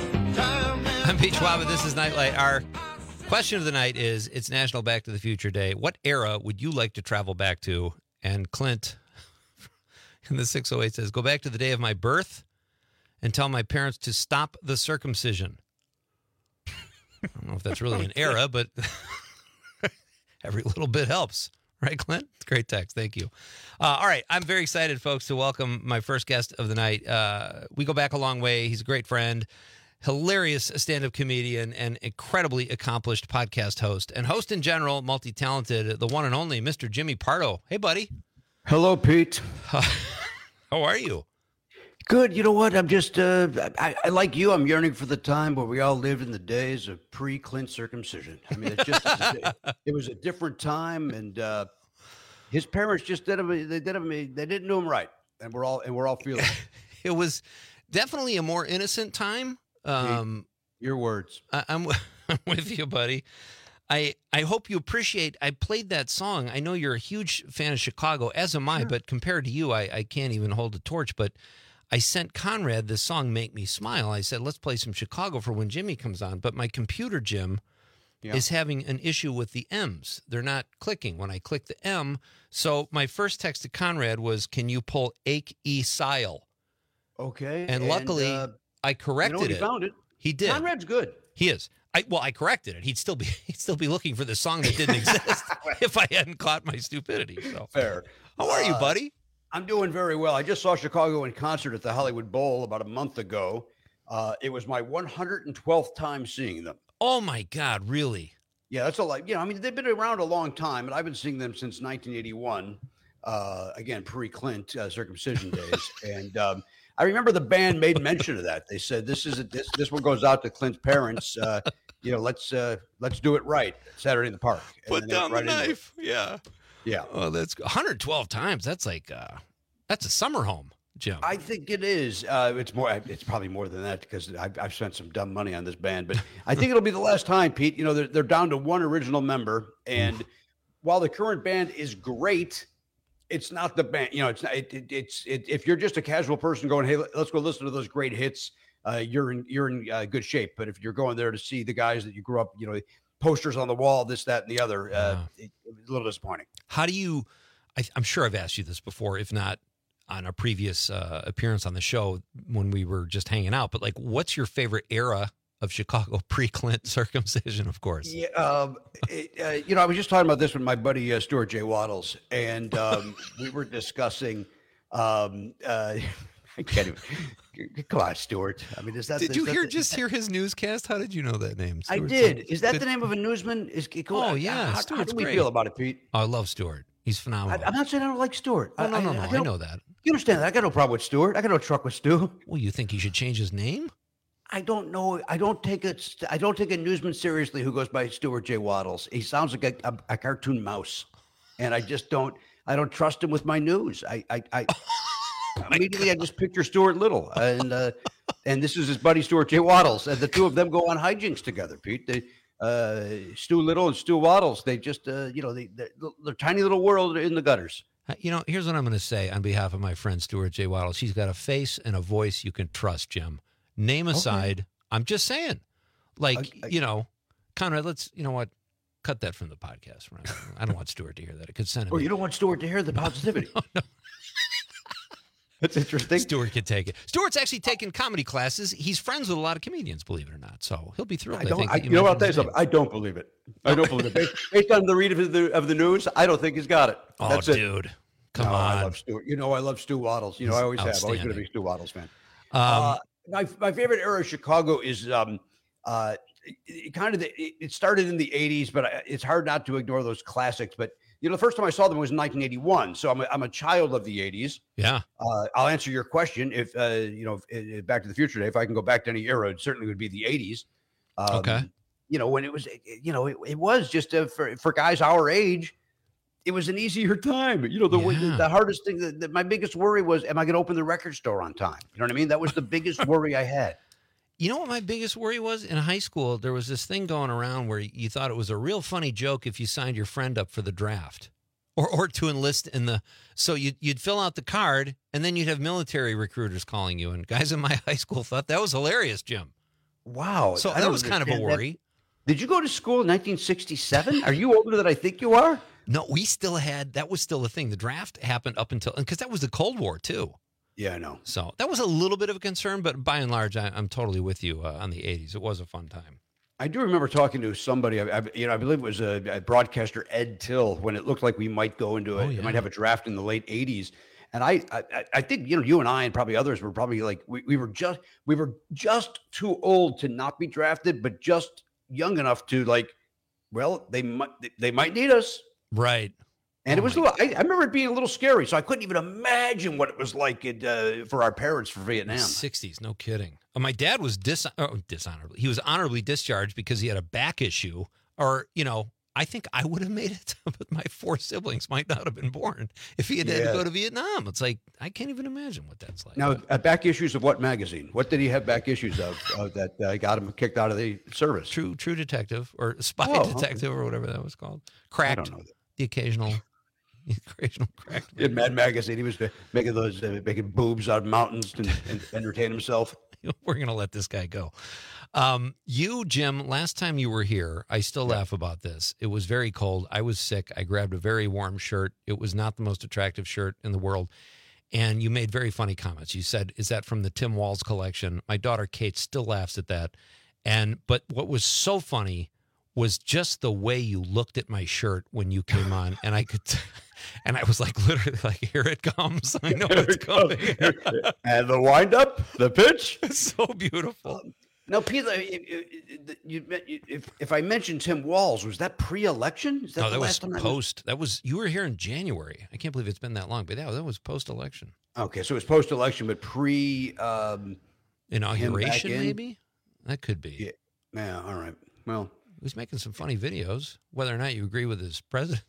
I'm Pete Schwab. This is Nightlight. Our question of the night is, it's National Back to the Future Day. What era would you like to travel back to? And Clint in the six oh eight says, go back to the day of my birth and tell my parents to stop the circumcision. I don't know if that's really an era, but every little bit helps. Right, Clint? Great text. Thank you. Uh, all right. I'm very excited, folks, to welcome my first guest of the night. Uh, we go back a long way. He's a great friend. Hilarious stand-up comedian and incredibly accomplished podcast host and host in general, multi-talented, the one and only Mister Jimmy Pardo. Hey, buddy. Hello, Pete. How are you? Good. You know what? I'm just, uh, I, I like you. I'm yearning for the time where we all lived in the days of pre-Clint circumcision. I mean, it's just, it was a different time, and uh, his parents just did him. They did him. They didn't do him right, and we're all and we're all feeling it. It was definitely a more innocent time. Um, Your words. I, I'm, I'm with you, buddy. I I hope you appreciate. I played that song. I know you're a huge fan of Chicago, as am I. Sure. But compared to you, I, I can't even hold a torch. But I sent Conrad this song, "Make Me Smile." I said, "Let's play some Chicago for when Jimmy comes on." But my computer, Jim, yeah. is having an issue with the M's. They're not clicking when I click the M. So my first text to Conrad was, "Can you pull Ake E Sile?" Okay. And, and luckily. Uh... I corrected you know, he it. Found it. He did. Conrad's good. He is. I well, I corrected it. He'd still be he'd still be looking for the song that didn't exist if I hadn't caught my stupidity. So fair. How are you, buddy? Uh, I'm doing very well. I just saw Chicago in concert at the Hollywood Bowl about a month ago. Uh, it was my one hundred twelfth time seeing them. Oh my God, really? Yeah, that's a lot. You know, I mean, they've been around a long time, and I've been seeing them since nineteen eighty-one. Uh, again, pre-Clint uh, circumcision days, and. Um, I remember the band made mention of that. They said, "This is a, this this one goes out to Clint's parents. Uh, you know, let's uh, let's do it right. Saturday in the Park. And Put down right the knife. Yeah, yeah. Oh, that's one hundred twelve times. That's like uh, that's a summer home, Jim. I think it is. Uh, it's more. It's probably more than that because I've, I've spent some dumb money on this band. But I think it'll be the last time, Pete. You know, they're they're down to one original member, and while the current band is great. It's not the band, you know, it's not, it, it, it's, it, if you're just a casual person going, hey, let's go listen to those great hits, uh, you're in, you're in uh, good shape. But if you're going there to see the guys that you grew up, you know, posters on the wall, this, that, and the other, uh, uh, it, it was a little disappointing. How do you, I, I'm sure I've asked you this before, if not on a previous uh, appearance on the show when we were just hanging out, but like, what's your favorite era of Chicago pre-Clint circumcision, of course? Yeah, um, it, uh, you know, I was just talking about this with my buddy uh, Stuart J. Waddles, and um, we were discussing. Um, uh, I can't even. Come on, Stuart. I mean, is that? Did is you that hear the, just hear his newscast? How did you know that name? Stuart I did. Is that the name of a newsman? Is oh yeah, how, Stuart's how do we great. feel about it, Pete? Oh, I love Stuart. He's phenomenal. I, I'm not saying I don't like Stuart. Oh, no, no, no. I, I, I, I know that. You understand that? I got no problem with Stuart. I got no truck with Stu. Well, you think he should change his name? I don't know. I don't take a. I don't take a newsman seriously who goes by Stuart J. Waddles. He sounds like a, a, a cartoon mouse, and I just don't. I don't trust him with my news. I. I. I oh immediately, God. I just picture Stuart Little, and uh, and this is his buddy Stuart J. Waddles, and the two of them go on hijinks together. Pete, they, uh, Stu Little and Stu Waddles. They just, uh, you know, they they're, they're tiny little world in the gutters. You know, here's what I'm going to say on behalf of my friend Stuart J. Waddles. She's got a face and a voice you can trust, Jim. Name aside, okay. I'm just saying, like, I, I, you know, Conrad, let's, you know what, cut that from the podcast. Right? I don't want Stuart to hear that. It could send him. Oh, you don't want Stuart to hear the positivity. no, no. That's interesting. Stuart could take it. Stuart's actually taken comedy classes. He's friends with a lot of comedians, believe it or not. So he'll be thrilled. I I, don't, think. I, that you know what? I'll mentioned tell you his something. I don't believe it. I don't believe it. Based, based on the read of the of the news, I don't think he's got it. Oh, That's it. dude. Come No, on. I love Stu. You know, I love Stu Waddles. You know, I always have. Always going to Outstanding. be Stu Waddles fan. Um, uh, my my favorite era of Chicago is um uh it, it kind of the, it, it started in the eighties, but I, it's hard not to ignore those classics. But you know, the first time I saw them was in nineteen eighty-one, so I'm a, I'm a child of the eighties. Yeah. Uh, I'll answer your question if uh you know if, if Back to the Future Day. If I can go back to any era, it certainly would be the eighties. Um, Okay. You know, when it was you know it, it was just a, for for guys our age. It was an easier time. You know, the Yeah. the hardest thing, that, that my biggest worry was, am I going to open the record store on time? You know what I mean? That was the biggest worry I had. You know what my biggest worry was? In high school, there was this thing going around where you thought it was a real funny joke if you signed your friend up for the draft or or to enlist in the. So you'd, you'd fill out the card, and then you'd have military recruiters calling you. And guys in my high school thought that was hilarious, Jim. Wow. So I that don't was kind of a understand that. worry. Did you go to school in nineteen sixty-seven? Are you older than I think you are? No, we still had, that was still a thing. The draft happened up until, because that was the Cold War too. Yeah, I know. So that was a little bit of a concern, but by and large, I, I'm totally with you uh, on the eighties. It was a fun time. I do remember talking to somebody, I, I, you know, I believe it was a, a broadcaster, Ed Till, when it looked like we might go into it, Oh, yeah. might have a draft in the late eighties. And I, I, I think, you know, you and I and probably others were probably like, we, we were just, we were just too old to not be drafted, but just young enough to like, well, they might, they might need us. Right. And Oh it was, a little, I, I remember it being a little scary. So I couldn't even imagine what it was like it, uh, for our parents for Vietnam. sixties, no kidding. Uh, my dad was dis- oh, dishonorably. He was honorably discharged because he had a back issue. Or, you know, I think I would have made it, but my four siblings might not have been born if he had had Yeah. to go to Vietnam. It's like, I can't even imagine what that's like. Now, uh, back issues of what magazine? What did he have back issues of, of that uh, got him kicked out of the service? True True Detective or Spy Oh, okay. Detective or whatever that was called. Cracked. I don't know that. The occasional, the occasional cracked. In Mad Magazine, he was making those uh, making boobs out of mountains to and entertain himself. We're going to let this guy go. Um, you, Jim, last time you were here, I still laugh about this. It was very cold. I was sick. I grabbed a very warm shirt. It was not the most attractive shirt in the world. And you made very funny comments. You said, is that from the Tim Walz collection? My daughter, Kate, still laughs at that. And but what was so funny was just the way you looked at my shirt when you came on. And I could, and I was like, literally like, here it comes. I know it's coming. And the windup, the pitch. It's so beautiful. Um, now, Peter, you, you, if, if I mentioned Tim Walz, was that pre-election? Is that No, the that was last time I post. That was, you were here in January. I can't believe it's been that long, but yeah, that was post-election. Okay, so it was post-election, but pre um, Inauguration, him back in? maybe? That could be. Yeah. Yeah. All right. Well, he was making some funny videos. Whether or not you agree with his president.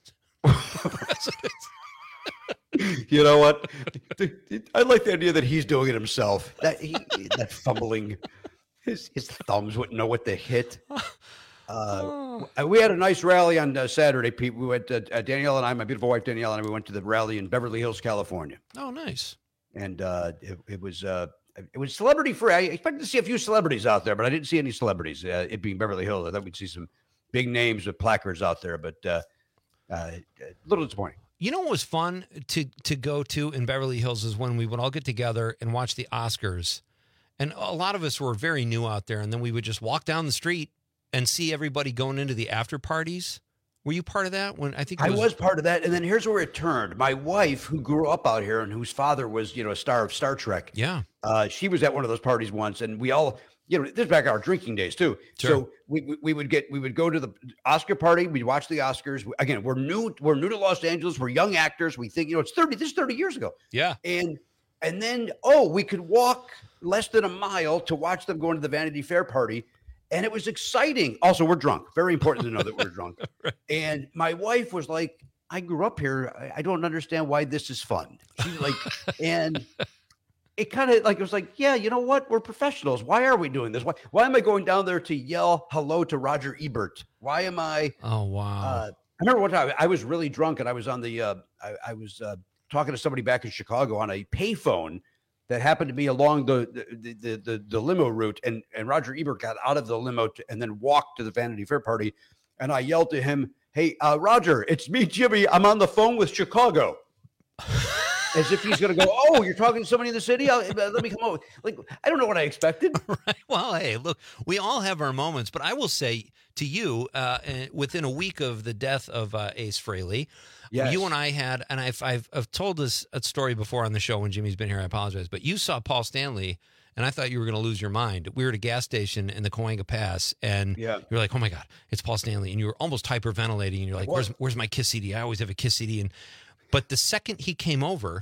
you know what? I like the idea that he's doing it himself. That he, that fumbling, his his thumbs wouldn't know what to hit. Uh, we had a nice rally on uh, Saturday, Pete. We went. Uh, uh, Danielle and I, my beautiful wife Danielle and I, we went to the rally in Beverly Hills, California, Oh, nice. and uh, it, it was uh, it was celebrity free. I expected to see a few celebrities out there, but I didn't see any celebrities. Uh, it being Beverly Hills, I thought we'd see some big names with placards out there, but uh, uh, a little disappointing. You know what was fun to to go to in Beverly Hills is when we would all get together and watch the Oscars. And a lot of us were very new out there, and then we would just walk down the street and see everybody going into the after parties. Were you part of that? When I think it I was part of that, and then here's where it turned. My wife, who grew up out here and whose father was, you know, a star of Star Trek. Yeah, uh, she was at one of those parties once, and we all, you know, this is back in our drinking days too. Sure. So we, we we would get we would go to the Oscar party. We'd watch the Oscars. Again, we're new. We're new to Los Angeles. We're young actors. We think, you know, it's thirty. This is thirty years ago. Yeah. And and then oh, we could walk less than a mile to watch them go into the Vanity Fair party. And it was exciting. Also, we're drunk. Very important to know that we're drunk. Right. And my wife was like, I grew up here. I, I don't understand why this is fun. She's like, and it kind of like, it was like, yeah, you know what? We're professionals. Why are we doing this? Why, why am I going down there to yell hello to Roger Ebert? Why am I? Oh, wow. Uh, I remember one time I was really drunk and I was on the, uh, I, I was uh, talking to somebody back in Chicago on a payphone that happened to be along the the, the the the limo route, and and Roger Ebert got out of the limo to, and then walked to the Vanity Fair party, and I yelled to him, "Hey, uh, Roger, it's me, Jimmy. I'm on the phone with Chicago." as if he's going to go, oh, you're talking to somebody in the city? I'll, let me come over. Like, I don't know what I expected. Right. Well, hey, look, we all have our moments, but I will say to you, uh, within a week of the death of uh, Ace Frehley, yes. you and I had, and I've, I've, I've told this a story before on the show when Jimmy's been here, I apologize, but you saw Paul Stanley, and I thought you were going to lose your mind. We were at a gas station in the Cahuenga Pass, and yeah. you were like, oh, my God, it's Paul Stanley. And you were almost hyperventilating, and you're like, where's, where's my Kiss C D? I always have a Kiss C D. And, but the second he came over,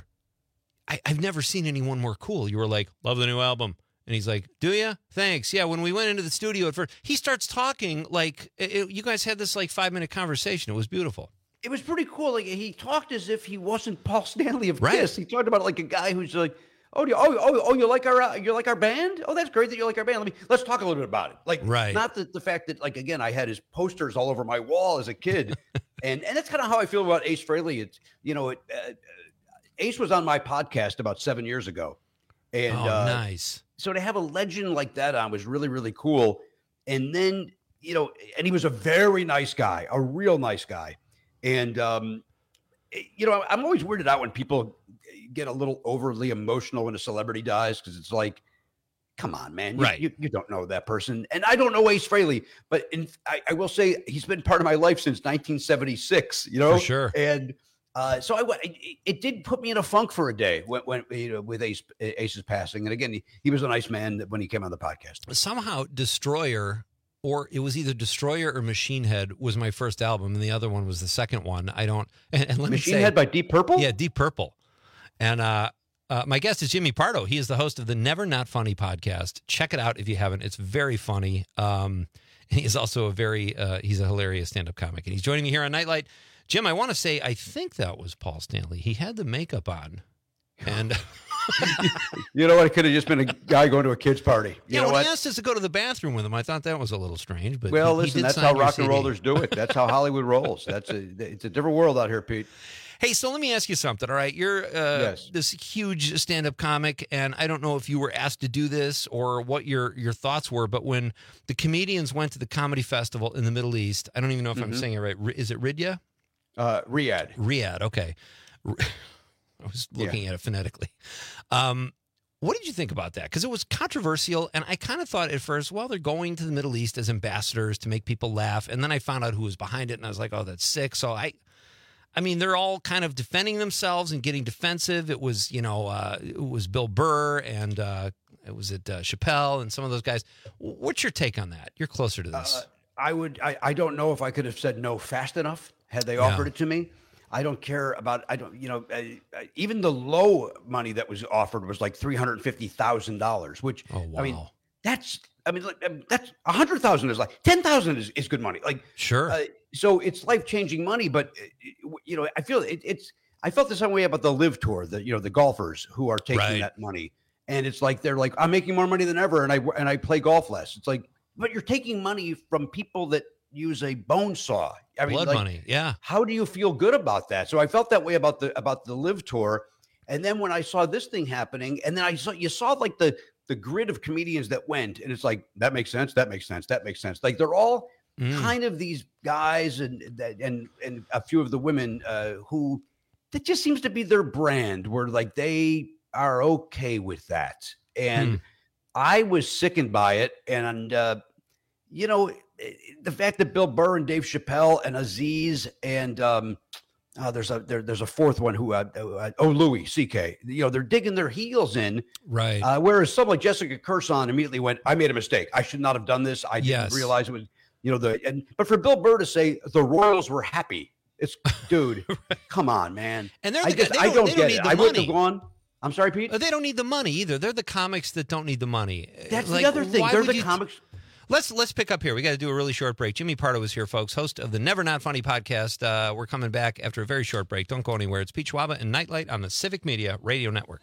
I, I've never seen anyone more cool. You were like, love the new album. And he's like, do you? Thanks. Yeah, when we went into the studio at first, he starts talking like, it, you guys had this like five-minute conversation. It was beautiful. It was pretty cool. Like, he talked as if he wasn't Paul Stanley of right. Kiss. He talked about it like a guy who's like, Oh, you, oh, oh, oh! You like our, uh, you like our band? Oh, that's great that you like our band. Let me let's talk a little bit about it. Like, right. not the, the fact that, like, again, I had his posters all over my wall as a kid, and and that's kind of how I feel about Ace Frehley. It's you know, it, uh, Ace was on my podcast about seven years ago, and oh, uh, nice. So to have a legend like that on was really, really cool. And then you know, and he was a very nice guy, a real nice guy, and um, you know, I'm always weirded out when people get a little overly emotional when a celebrity dies, because it's like, come on, man, you, right? You, you don't know that person, and I don't know Ace Frehley, but in, I, I will say he's been part of my life since nineteen seventy-six. You know, for sure. And uh, so I went. It, it did put me in a funk for a day when, when you know, with Ace Ace's passing. And again, he, he was a nice man when he came on the podcast. Somehow, Destroyer, or it was either Destroyer or Machine Head, was my first album, and the other one was the second one. I don't. And, and let Machine me say, Head by Deep Purple. Yeah, Deep Purple. And uh, uh, my guest is Jimmy Pardo. He is the host of the Never Not Funny podcast. Check it out if you haven't. It's very funny. Um, he is also a very, uh, he's a hilarious stand-up comic. And he's joining me here on Nightlight. Jim, I want to say, I think that was Paul Stanley. He had the makeup on. And you know what? It could have just been a guy going to a kid's party. You yeah, know when what? he asked us to go to the bathroom with him, I thought that was a little strange. But well, he, listen, he did that's sign how your rock C and D. rollers do it. That's how Hollywood rolls. That's a, it's a different world out here, Pete. Hey, so let me ask you something, all right? You're uh, yes. this huge stand-up comic, and I don't know if you were asked to do this or what your, your thoughts were, but when the comedians went to the comedy festival in the Middle East, I don't even know if mm-hmm. I'm saying it right. Is it Riyadh? Uh, Riyadh. Riyadh, okay. I was looking yeah. at it phonetically. Um, what did you think about that? Because it was controversial, and I kind of thought at first, well, they're going to the Middle East as ambassadors to make people laugh, and then I found out who was behind it, and I was like, oh, that's sick. So I... I mean, they're all kind of defending themselves and getting defensive. It was, you know, uh, it was Bill Burr and uh, it was it uh, Chappelle and some of those guys. What's your take on that? You're closer to this. Uh, I would. I, I don't know if I could have said no fast enough had they offered Yeah. it to me. I don't care about. I don't. You know, uh, even the low money that was offered was like three hundred fifty thousand dollars. Which Oh, wow. I mean, that's. I mean, like, um, that's a hundred thousand is like ten thousand is, is good money. Like Sure. Uh, so it's life changing money, but uh, you know, I feel it, it's. I felt the same way about the Live Tour. The you know the golfers who are taking Right. that money, and it's like they're like, I'm making more money than ever, and I and I play golf less. It's like, but you're taking money from people that use a bone saw. I mean, Blood like, money, yeah. How do you feel good about that? So I felt that way about the about the Live Tour, and then when I saw this thing happening, and then I saw you saw like the the grid of comedians that went, and it's like that makes sense, that makes sense, that makes sense. Like they're all Mm. kind of these guys, and and and a few of the women uh, who that just seems to be their brand, where like they are okay with that, and Mm. I was sickened by it, and uh, you know. The fact that Bill Burr and Dave Chappelle and Aziz and um, oh, there's a there, there's a fourth one who uh, uh, oh Louis C K, you know, they're digging their heels in, Right. uh, whereas someone like Jessica Kirson immediately went, I made a mistake, I should not have done this, I didn't Yes. realize it was, you know, the and but for Bill Burr to say the Royals were happy, it's dude, come on, man, And they're I the, just they I don't, don't they get don't it. need the I wouldn't money. have gone. I'm sorry, Pete. Uh, They don't need the money either. They're the comics that don't need the money. That's Like, the other thing. why They're would the you- comics. Let's let's pick up here. We got to do a really short break. Jimmy Pardo is here, folks, host of the Never Not Funny podcast. Uh, we're coming back after a very short break. Don't go anywhere. It's Pete Schwaba and Nightlight on the Civic Media Radio Network.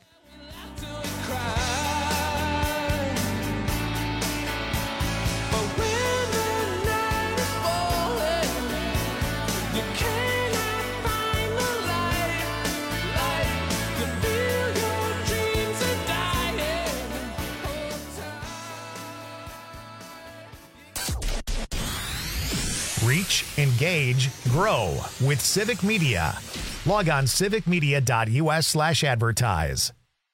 Reach, engage, grow with Civic Media. Log on civicmedia.us slash advertise.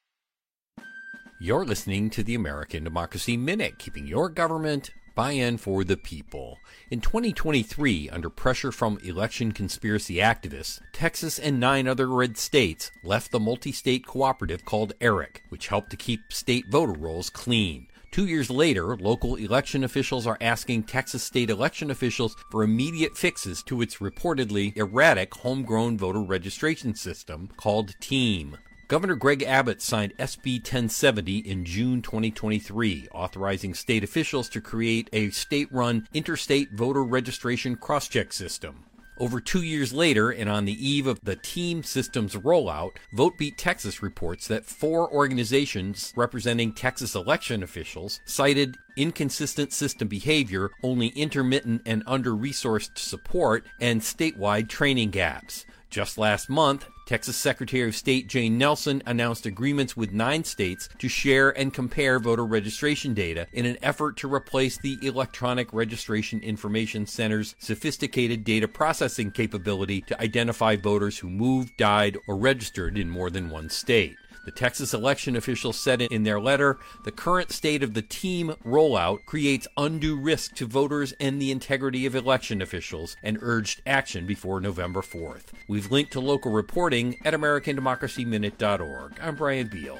You're listening to the American Democracy Minute, keeping your government by and for the people. In twenty twenty-three, under pressure from election conspiracy activists, Texas and nine other red states left the multi-state cooperative called ERIC, which helped to keep state voter rolls clean. Two years later, local election officials are asking Texas state election officials for immediate fixes to its reportedly erratic homegrown voter registration system called TEAM. Governor Greg Abbott signed S B ten seventy in June twenty twenty-three, authorizing state officials to create a state-run interstate voter registration cross-check system. Over two years later, and on the eve of the TEAM system's rollout, VoteBeat Texas reports that four organizations representing Texas election officials cited inconsistent system behavior, only intermittent and under-resourced support, and statewide training gaps. Just last month, Texas Secretary of State Jane Nelson announced agreements with nine states to share and compare voter registration data in an effort to replace the Electronic Registration Information Center's sophisticated data processing capability to identify voters who moved, died, or registered in more than one state. The Texas election officials said in their letter, the current state of the TEAM rollout creates undue risk to voters and the integrity of election officials, and urged action before November fourth. We've linked to local reporting at american democracy minute dot org. I'm Brian Beal.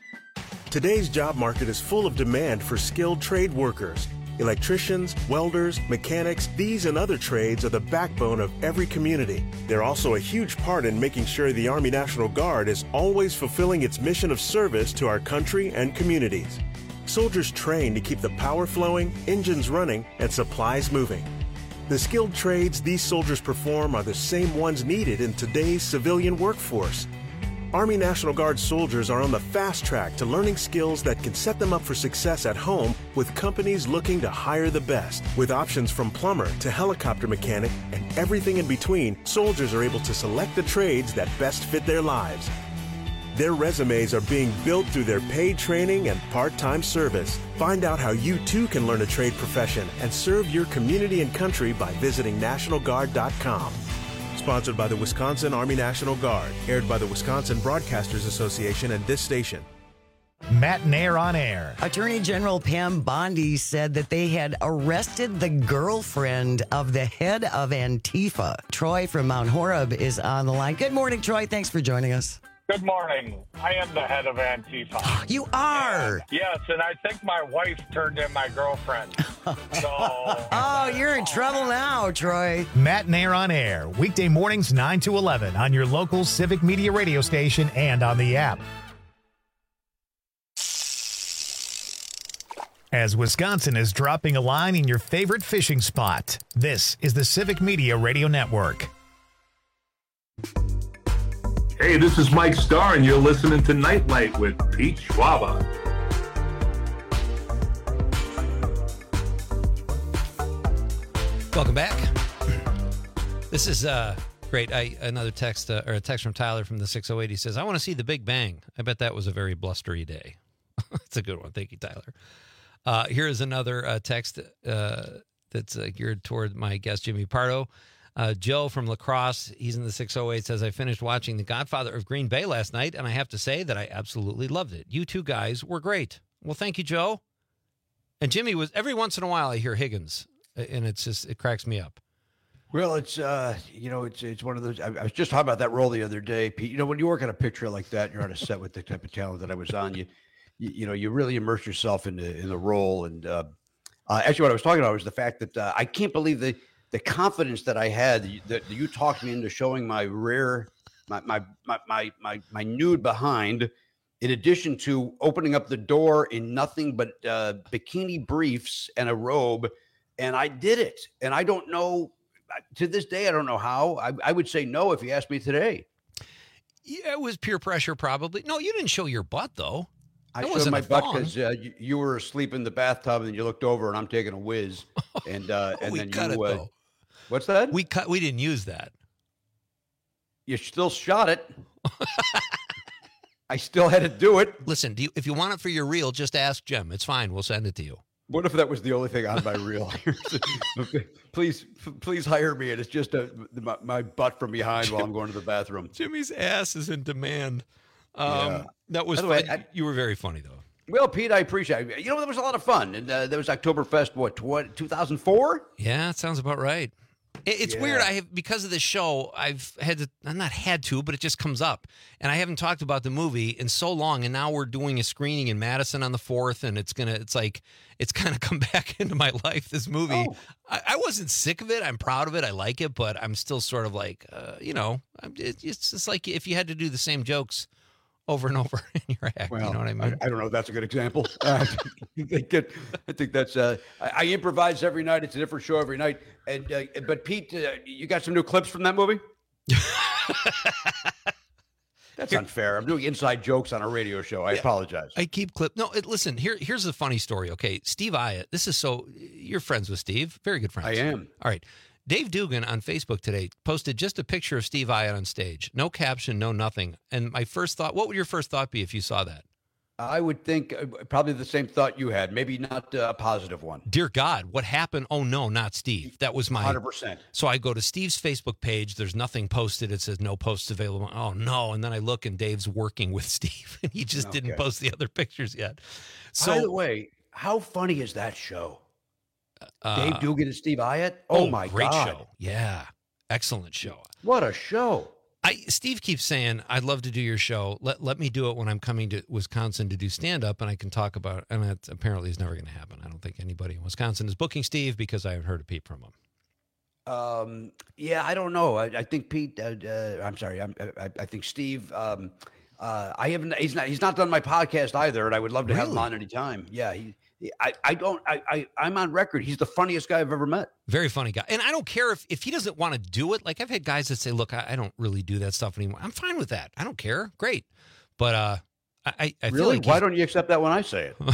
Today's job market is full of demand for skilled trade workers. Electricians, welders, mechanics, these and other trades are the backbone of every community. They're also a huge part in making sure the Army National Guard is always fulfilling its mission of service to our country and communities. Soldiers train to keep the power flowing, engines running, and supplies moving. The skilled trades these soldiers perform are the same ones needed in today's civilian workforce. Army National Guard soldiers are on the fast track to learning skills that can set them up for success at home with companies looking to hire the best. With options from plumber to helicopter mechanic and everything in between, soldiers are able to select the trades that best fit their lives. Their resumes are being built through their paid training and part-time service. Find out how you too can learn a trade profession and serve your community and country by visiting national guard dot com. Sponsored by the Wisconsin Army National Guard. Aired by the Wisconsin Broadcasters Association and this station. Matt Nair on air. Attorney General Pam Bondi said that they had arrested the girlfriend of the head of Antifa. Troy from Mount Horeb is on the line. Good morning, Troy. Thanks for joining us. Good morning. I am the head of Antifa. You are? And, yes, and I think my wife turned in my girlfriend. So, oh, you're in trouble now, Troy. Matt Nair on air. Weekday mornings nine to eleven on your local Civic Media radio station and on the app. As Wisconsin is dropping a line in your favorite fishing spot, this is the Civic Media Radio Network. Hey, this is Mike Starr, and you're listening to Nightlight with Pete Schwaba. Welcome back. This is uh, great. I, another text uh, or a text from Tyler from the six oh eight. He says, I want to see the Big Bang. I bet that was a very blustery day. That's a good one. Thank you, Tyler. Uh, here is another uh, text uh, that's uh, geared toward my guest, Jimmy Pardo. Uh, Joe from La Crosse, he's in the six oh eight, says, I finished watching The Godfather of Green Bay last night, and I have to say that I absolutely loved it. You two guys were great. Well, thank you, Joe. And Jimmy was, every once in a while I hear Higgins, and it's just, it cracks me up. Well, it's, uh, you know, it's it's one of those, I, I was just talking about that role the other day, Pete. You know, when you work on a picture like that, you're on a set with the type of talent that I was on, you, you, you know, you really immerse yourself in the, in the role. And uh, uh, actually what I was talking about was the fact that uh, I can't believe the, the confidence that I had that you talked me into showing my rear, my, my, my, my, my, my nude behind, in addition to opening up the door in nothing but uh, bikini briefs and a robe. And I did it. And I don't know, to this day, I don't know how. I, I would say no if you asked me today. Yeah, it was peer pressure, probably. No, you didn't show your butt, though. I That showed wasn't my a butt thong. because uh, you, you were asleep in the bathtub and you looked over and I'm taking a whiz. And uh, and we then cut you, it, uh, though. What's that? We cut. We didn't use that. You still shot it. I still had to do it. Listen, do you, if you want it for your reel, just ask Jim. It's fine. We'll send it to you. What if that was the only thing on my reel? please, please hire me, and it's just a, my, my butt from behind Jim, while I'm going to the bathroom. Jimmy's ass is in demand. Um, yeah. That was By the fun. way, I, you were very funny though. Well, Pete, I appreciate it. You know, there was a lot of fun, and uh, there was Oktoberfest. What, two thousand four? Yeah, it sounds about right. It, it's yeah. weird. I have because of this show. I've had to. I'm not had to, but it just comes up, and I haven't talked about the movie in so long. And now we're doing a screening in Madison on the fourth, and it's gonna. It's like it's kind of come back into my life. This movie. Oh. I, I wasn't sick of it. I'm proud of it. I like it, but I'm still sort of like, uh, you know, it, it's just like if you had to do the same jokes over and over in your act. Well, you know what I mean? I, I don't know if that's a good example. Uh, I, think it, I think that's, uh, I, I improvise every night. It's a different show every night. And uh, But Pete, uh, you got some new clips from that movie? That's Here, unfair. I'm doing inside jokes on a radio show. I yeah, apologize. I keep clip. No, it, listen, here, here's the funny story. Okay. Steve Iatt, this is so, you're friends with Steve. Very good friends. I am. All right. Dave Dugan on Facebook today posted just a picture of Steve Iatt on stage. No caption, no nothing. And my first thought, what would your first thought be if you saw that? I would think uh, probably the same thought you had, maybe not uh, a positive one. Dear God, what happened? Oh, no, not Steve. That was my... one hundred percent. So I go to Steve's Facebook page. There's nothing posted. It says no posts available. Oh, no. And then I look and Dave's working with Steve, and he just okay. didn't post the other pictures yet. So, by the way, how funny is that show? Uh, Dave Dugan and Steve Iatt. Oh, oh my great God. show. Yeah. Excellent show. What a show. I Steve keeps saying, I'd love to do your show. Let let me do it when I'm coming to Wisconsin to do stand-up, and I can talk about it. And that apparently is never going to happen. I don't think anybody in Wisconsin is booking Steve because I haven't heard a peep from him. Um, yeah, I don't know. I, I think Pete, uh, uh, I'm sorry. I'm, I, I think Steve, um, uh, I haven't, he's not, he's not done my podcast either. And I would love to really? have him on anytime. Yeah. He, I, I don't, I, I, I'm on record. He's the funniest guy I've ever met. Very funny guy. And I don't care if, if he doesn't want to do it. Like I've had guys that say, look, I, I don't really do that stuff anymore. I'm fine with that. I don't care. Great. But, uh, I, I really? feel like why don't you accept that when I say it?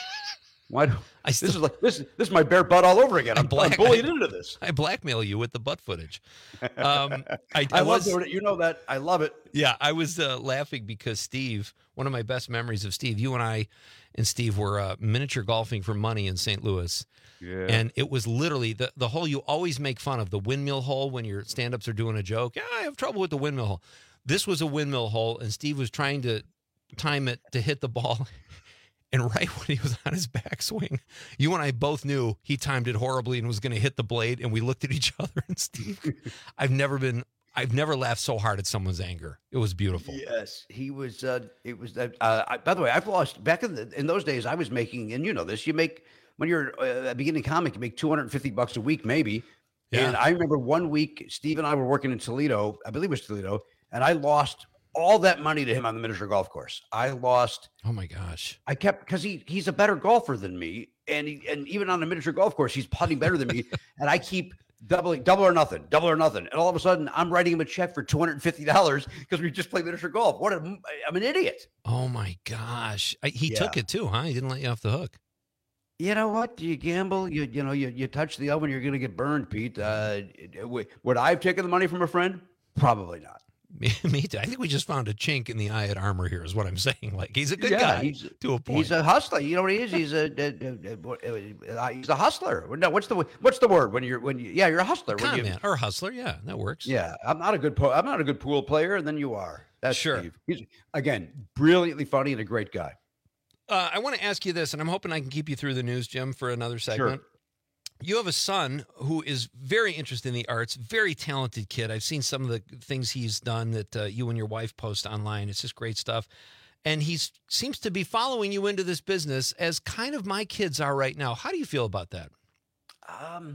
Why do I still, this is like this? This is my bare butt all over again. I'm, black, I'm bullied I, into this. I blackmail you with the butt footage. Um, I, I, I was, love it. You know that. I love it. Yeah, I was uh, laughing because Steve. One of my best memories of Steve. You and I and Steve were uh, miniature golfing for money in Saint Louis. Yeah. And it was literally the the hole you always make fun of, the windmill hole when your stand-ups are doing a joke. Yeah, I have trouble with the windmill hole. This was a windmill hole, and Steve was trying to time it to hit the ball. And right when he was on his backswing, you and I both knew he timed it horribly and was going to hit the blade. And we looked at each other and Steve, I've never been, I've never laughed so hard at someone's anger. It was beautiful. Yes, he was. Uh, it was. Uh, I, by the way, I've lost back in the, in those days. I was making, and you know this. You make when you're a beginning comic, you make two hundred fifty bucks a week, maybe. Yeah. And I remember one week, Steve and I were working in Toledo. I believe it was Toledo, and I lost all that money to him on the miniature golf course. I lost. Oh my gosh. I kept, because he he's a better golfer than me. And he, and even on a miniature golf course, he's putting better than me. And I keep doubling, double or nothing, double or nothing. And all of a sudden I'm writing him a check for two hundred fifty dollars because we just played miniature golf. What a, I'm an idiot. Oh my gosh. I, he Yeah. took it too, huh? He didn't let you off the hook. You know what? You gamble, you you know, you, you touch the oven, you're going to get burned, Pete. Uh, would I have taken the money from a friend? Probably not. Me too. I think we just found a chink in the Iatt armor here is what I'm saying. Like he's a good Yeah, guy he's- to a point. He's a hustler. You know what he is? He's a, a, a, a he's a hustler. No, what's the what's the word when you're when you yeah you're a hustler. When Con you, man or hustler. Yeah, that works. Yeah, I'm not a good po- I'm not a good pool player, and then you are. That's Sure. Steve. He's again brilliantly funny and a great guy. Uh, I want to ask you this, and I'm hoping I can keep you through the news, Jim, for another segment. You have a son who is very interested in the arts, very talented kid. I've seen some of the things he's done that uh, you and your wife post online. It's just great stuff. And he seems to be following you into this business as kind of my kids are right now. How do you feel about that? Um,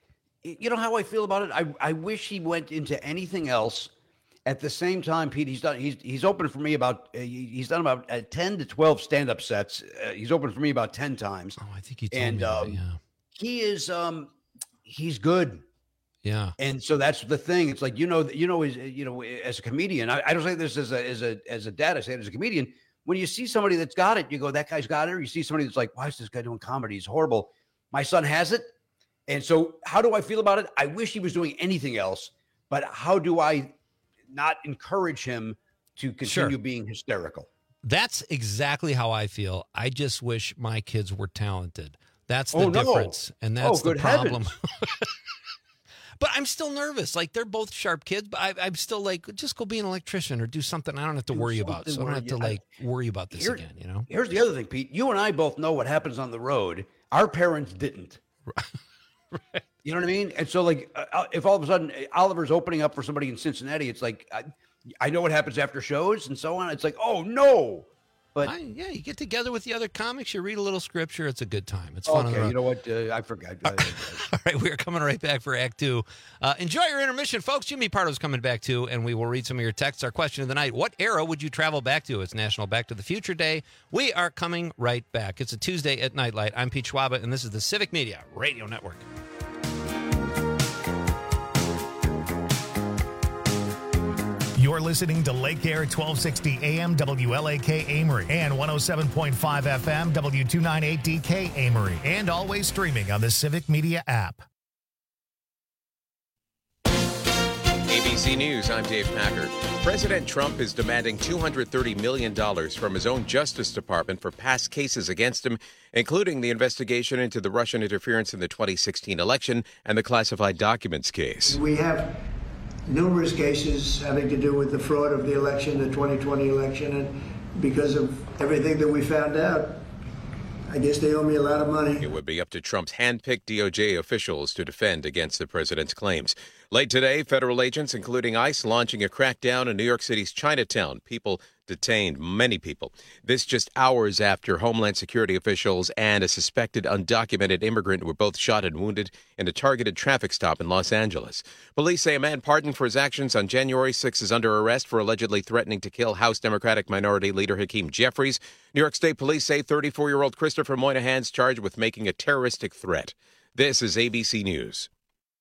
you know how I feel about it. I I wish he went into anything else. At the same time, Pete, he's done. He's he's opened for me about. Uh, he's done about uh, ten to twelve stand up sets. Uh, he's opened for me about ten times. Oh, I think he told and, me that, um, yeah. He is. Um, he's good. Yeah. And so that's the thing. It's like, you know, you know, as, you know, as a comedian, I, I don't say this as a, as a, as a dad, I say it as a comedian. When you see somebody that's got it, you go, that guy's got it. Or you see somebody that's like, why is this guy doing comedy? He's horrible. My son has it. And so how do I feel about it? I wish he was doing anything else, but how do I not encourage him to continue Sure. being hysterical? That's exactly how I feel. I just wish my kids were talented. That's the Oh, no. difference, and that's Oh, the good problem. heavens. But I'm still nervous. Like, they're both sharp kids, but I, I'm still like, just go be an electrician or do something I don't have to Do worry about. something So I don't where have to you- I- like worry about this Here- again. You know. Here's the other thing, Pete. You and I both know what happens on the road. Our parents didn't. Right. You know what I mean? And so, like, uh, if all of a sudden Oliver's opening up for somebody in Cincinnati, it's like, I, I know what happens after shows and so on. It's like, oh, no. But I, yeah, you get together with the other comics, you read a little scripture. It's a good time. It's fun. on the okay, road. you know what? Uh, I forgot. Uh, All right, we are coming right back for Act Two. Uh, enjoy your intermission, folks. Jimmy Pardo's coming back too, and we will read some of your texts. Our question of the night: what era would you travel back to? It's National Back to the Future Day. We are coming right back. It's a Tuesday at Nightlight. I'm Pete Schwaba, and this is the Civic Media Radio Network. You're listening to Lake Air twelve sixty A M W L A K Amory and one oh seven point five F M W two ninety-eight D K Amory, and always streaming on the Civic Media app. A B C News, I'm Dave Packard. President Trump is demanding two hundred thirty million dollars from his own Justice Department for past cases against him, including the investigation into the Russian interference in the twenty sixteen election and the classified documents case. We have numerous cases having to do with the fraud of the election, the twenty twenty election, and because of everything that we found out, I guess they owe me a lot of money. It would be up to Trump's hand-picked D O J officials to defend against the president's claims. Late today, federal agents, including ICE, launching a crackdown in New York City's Chinatown. People detained, many people. This just hours after Homeland Security officials and a suspected undocumented immigrant were both shot and wounded in a targeted traffic stop in Los Angeles. Police say a man pardoned for his actions on January sixth is under arrest for allegedly threatening to kill House Democratic Minority Leader Hakeem Jeffries. New York State Police say thirty-four-year-old Christopher Moynihan's charged with making a terroristic threat. This is A B C News.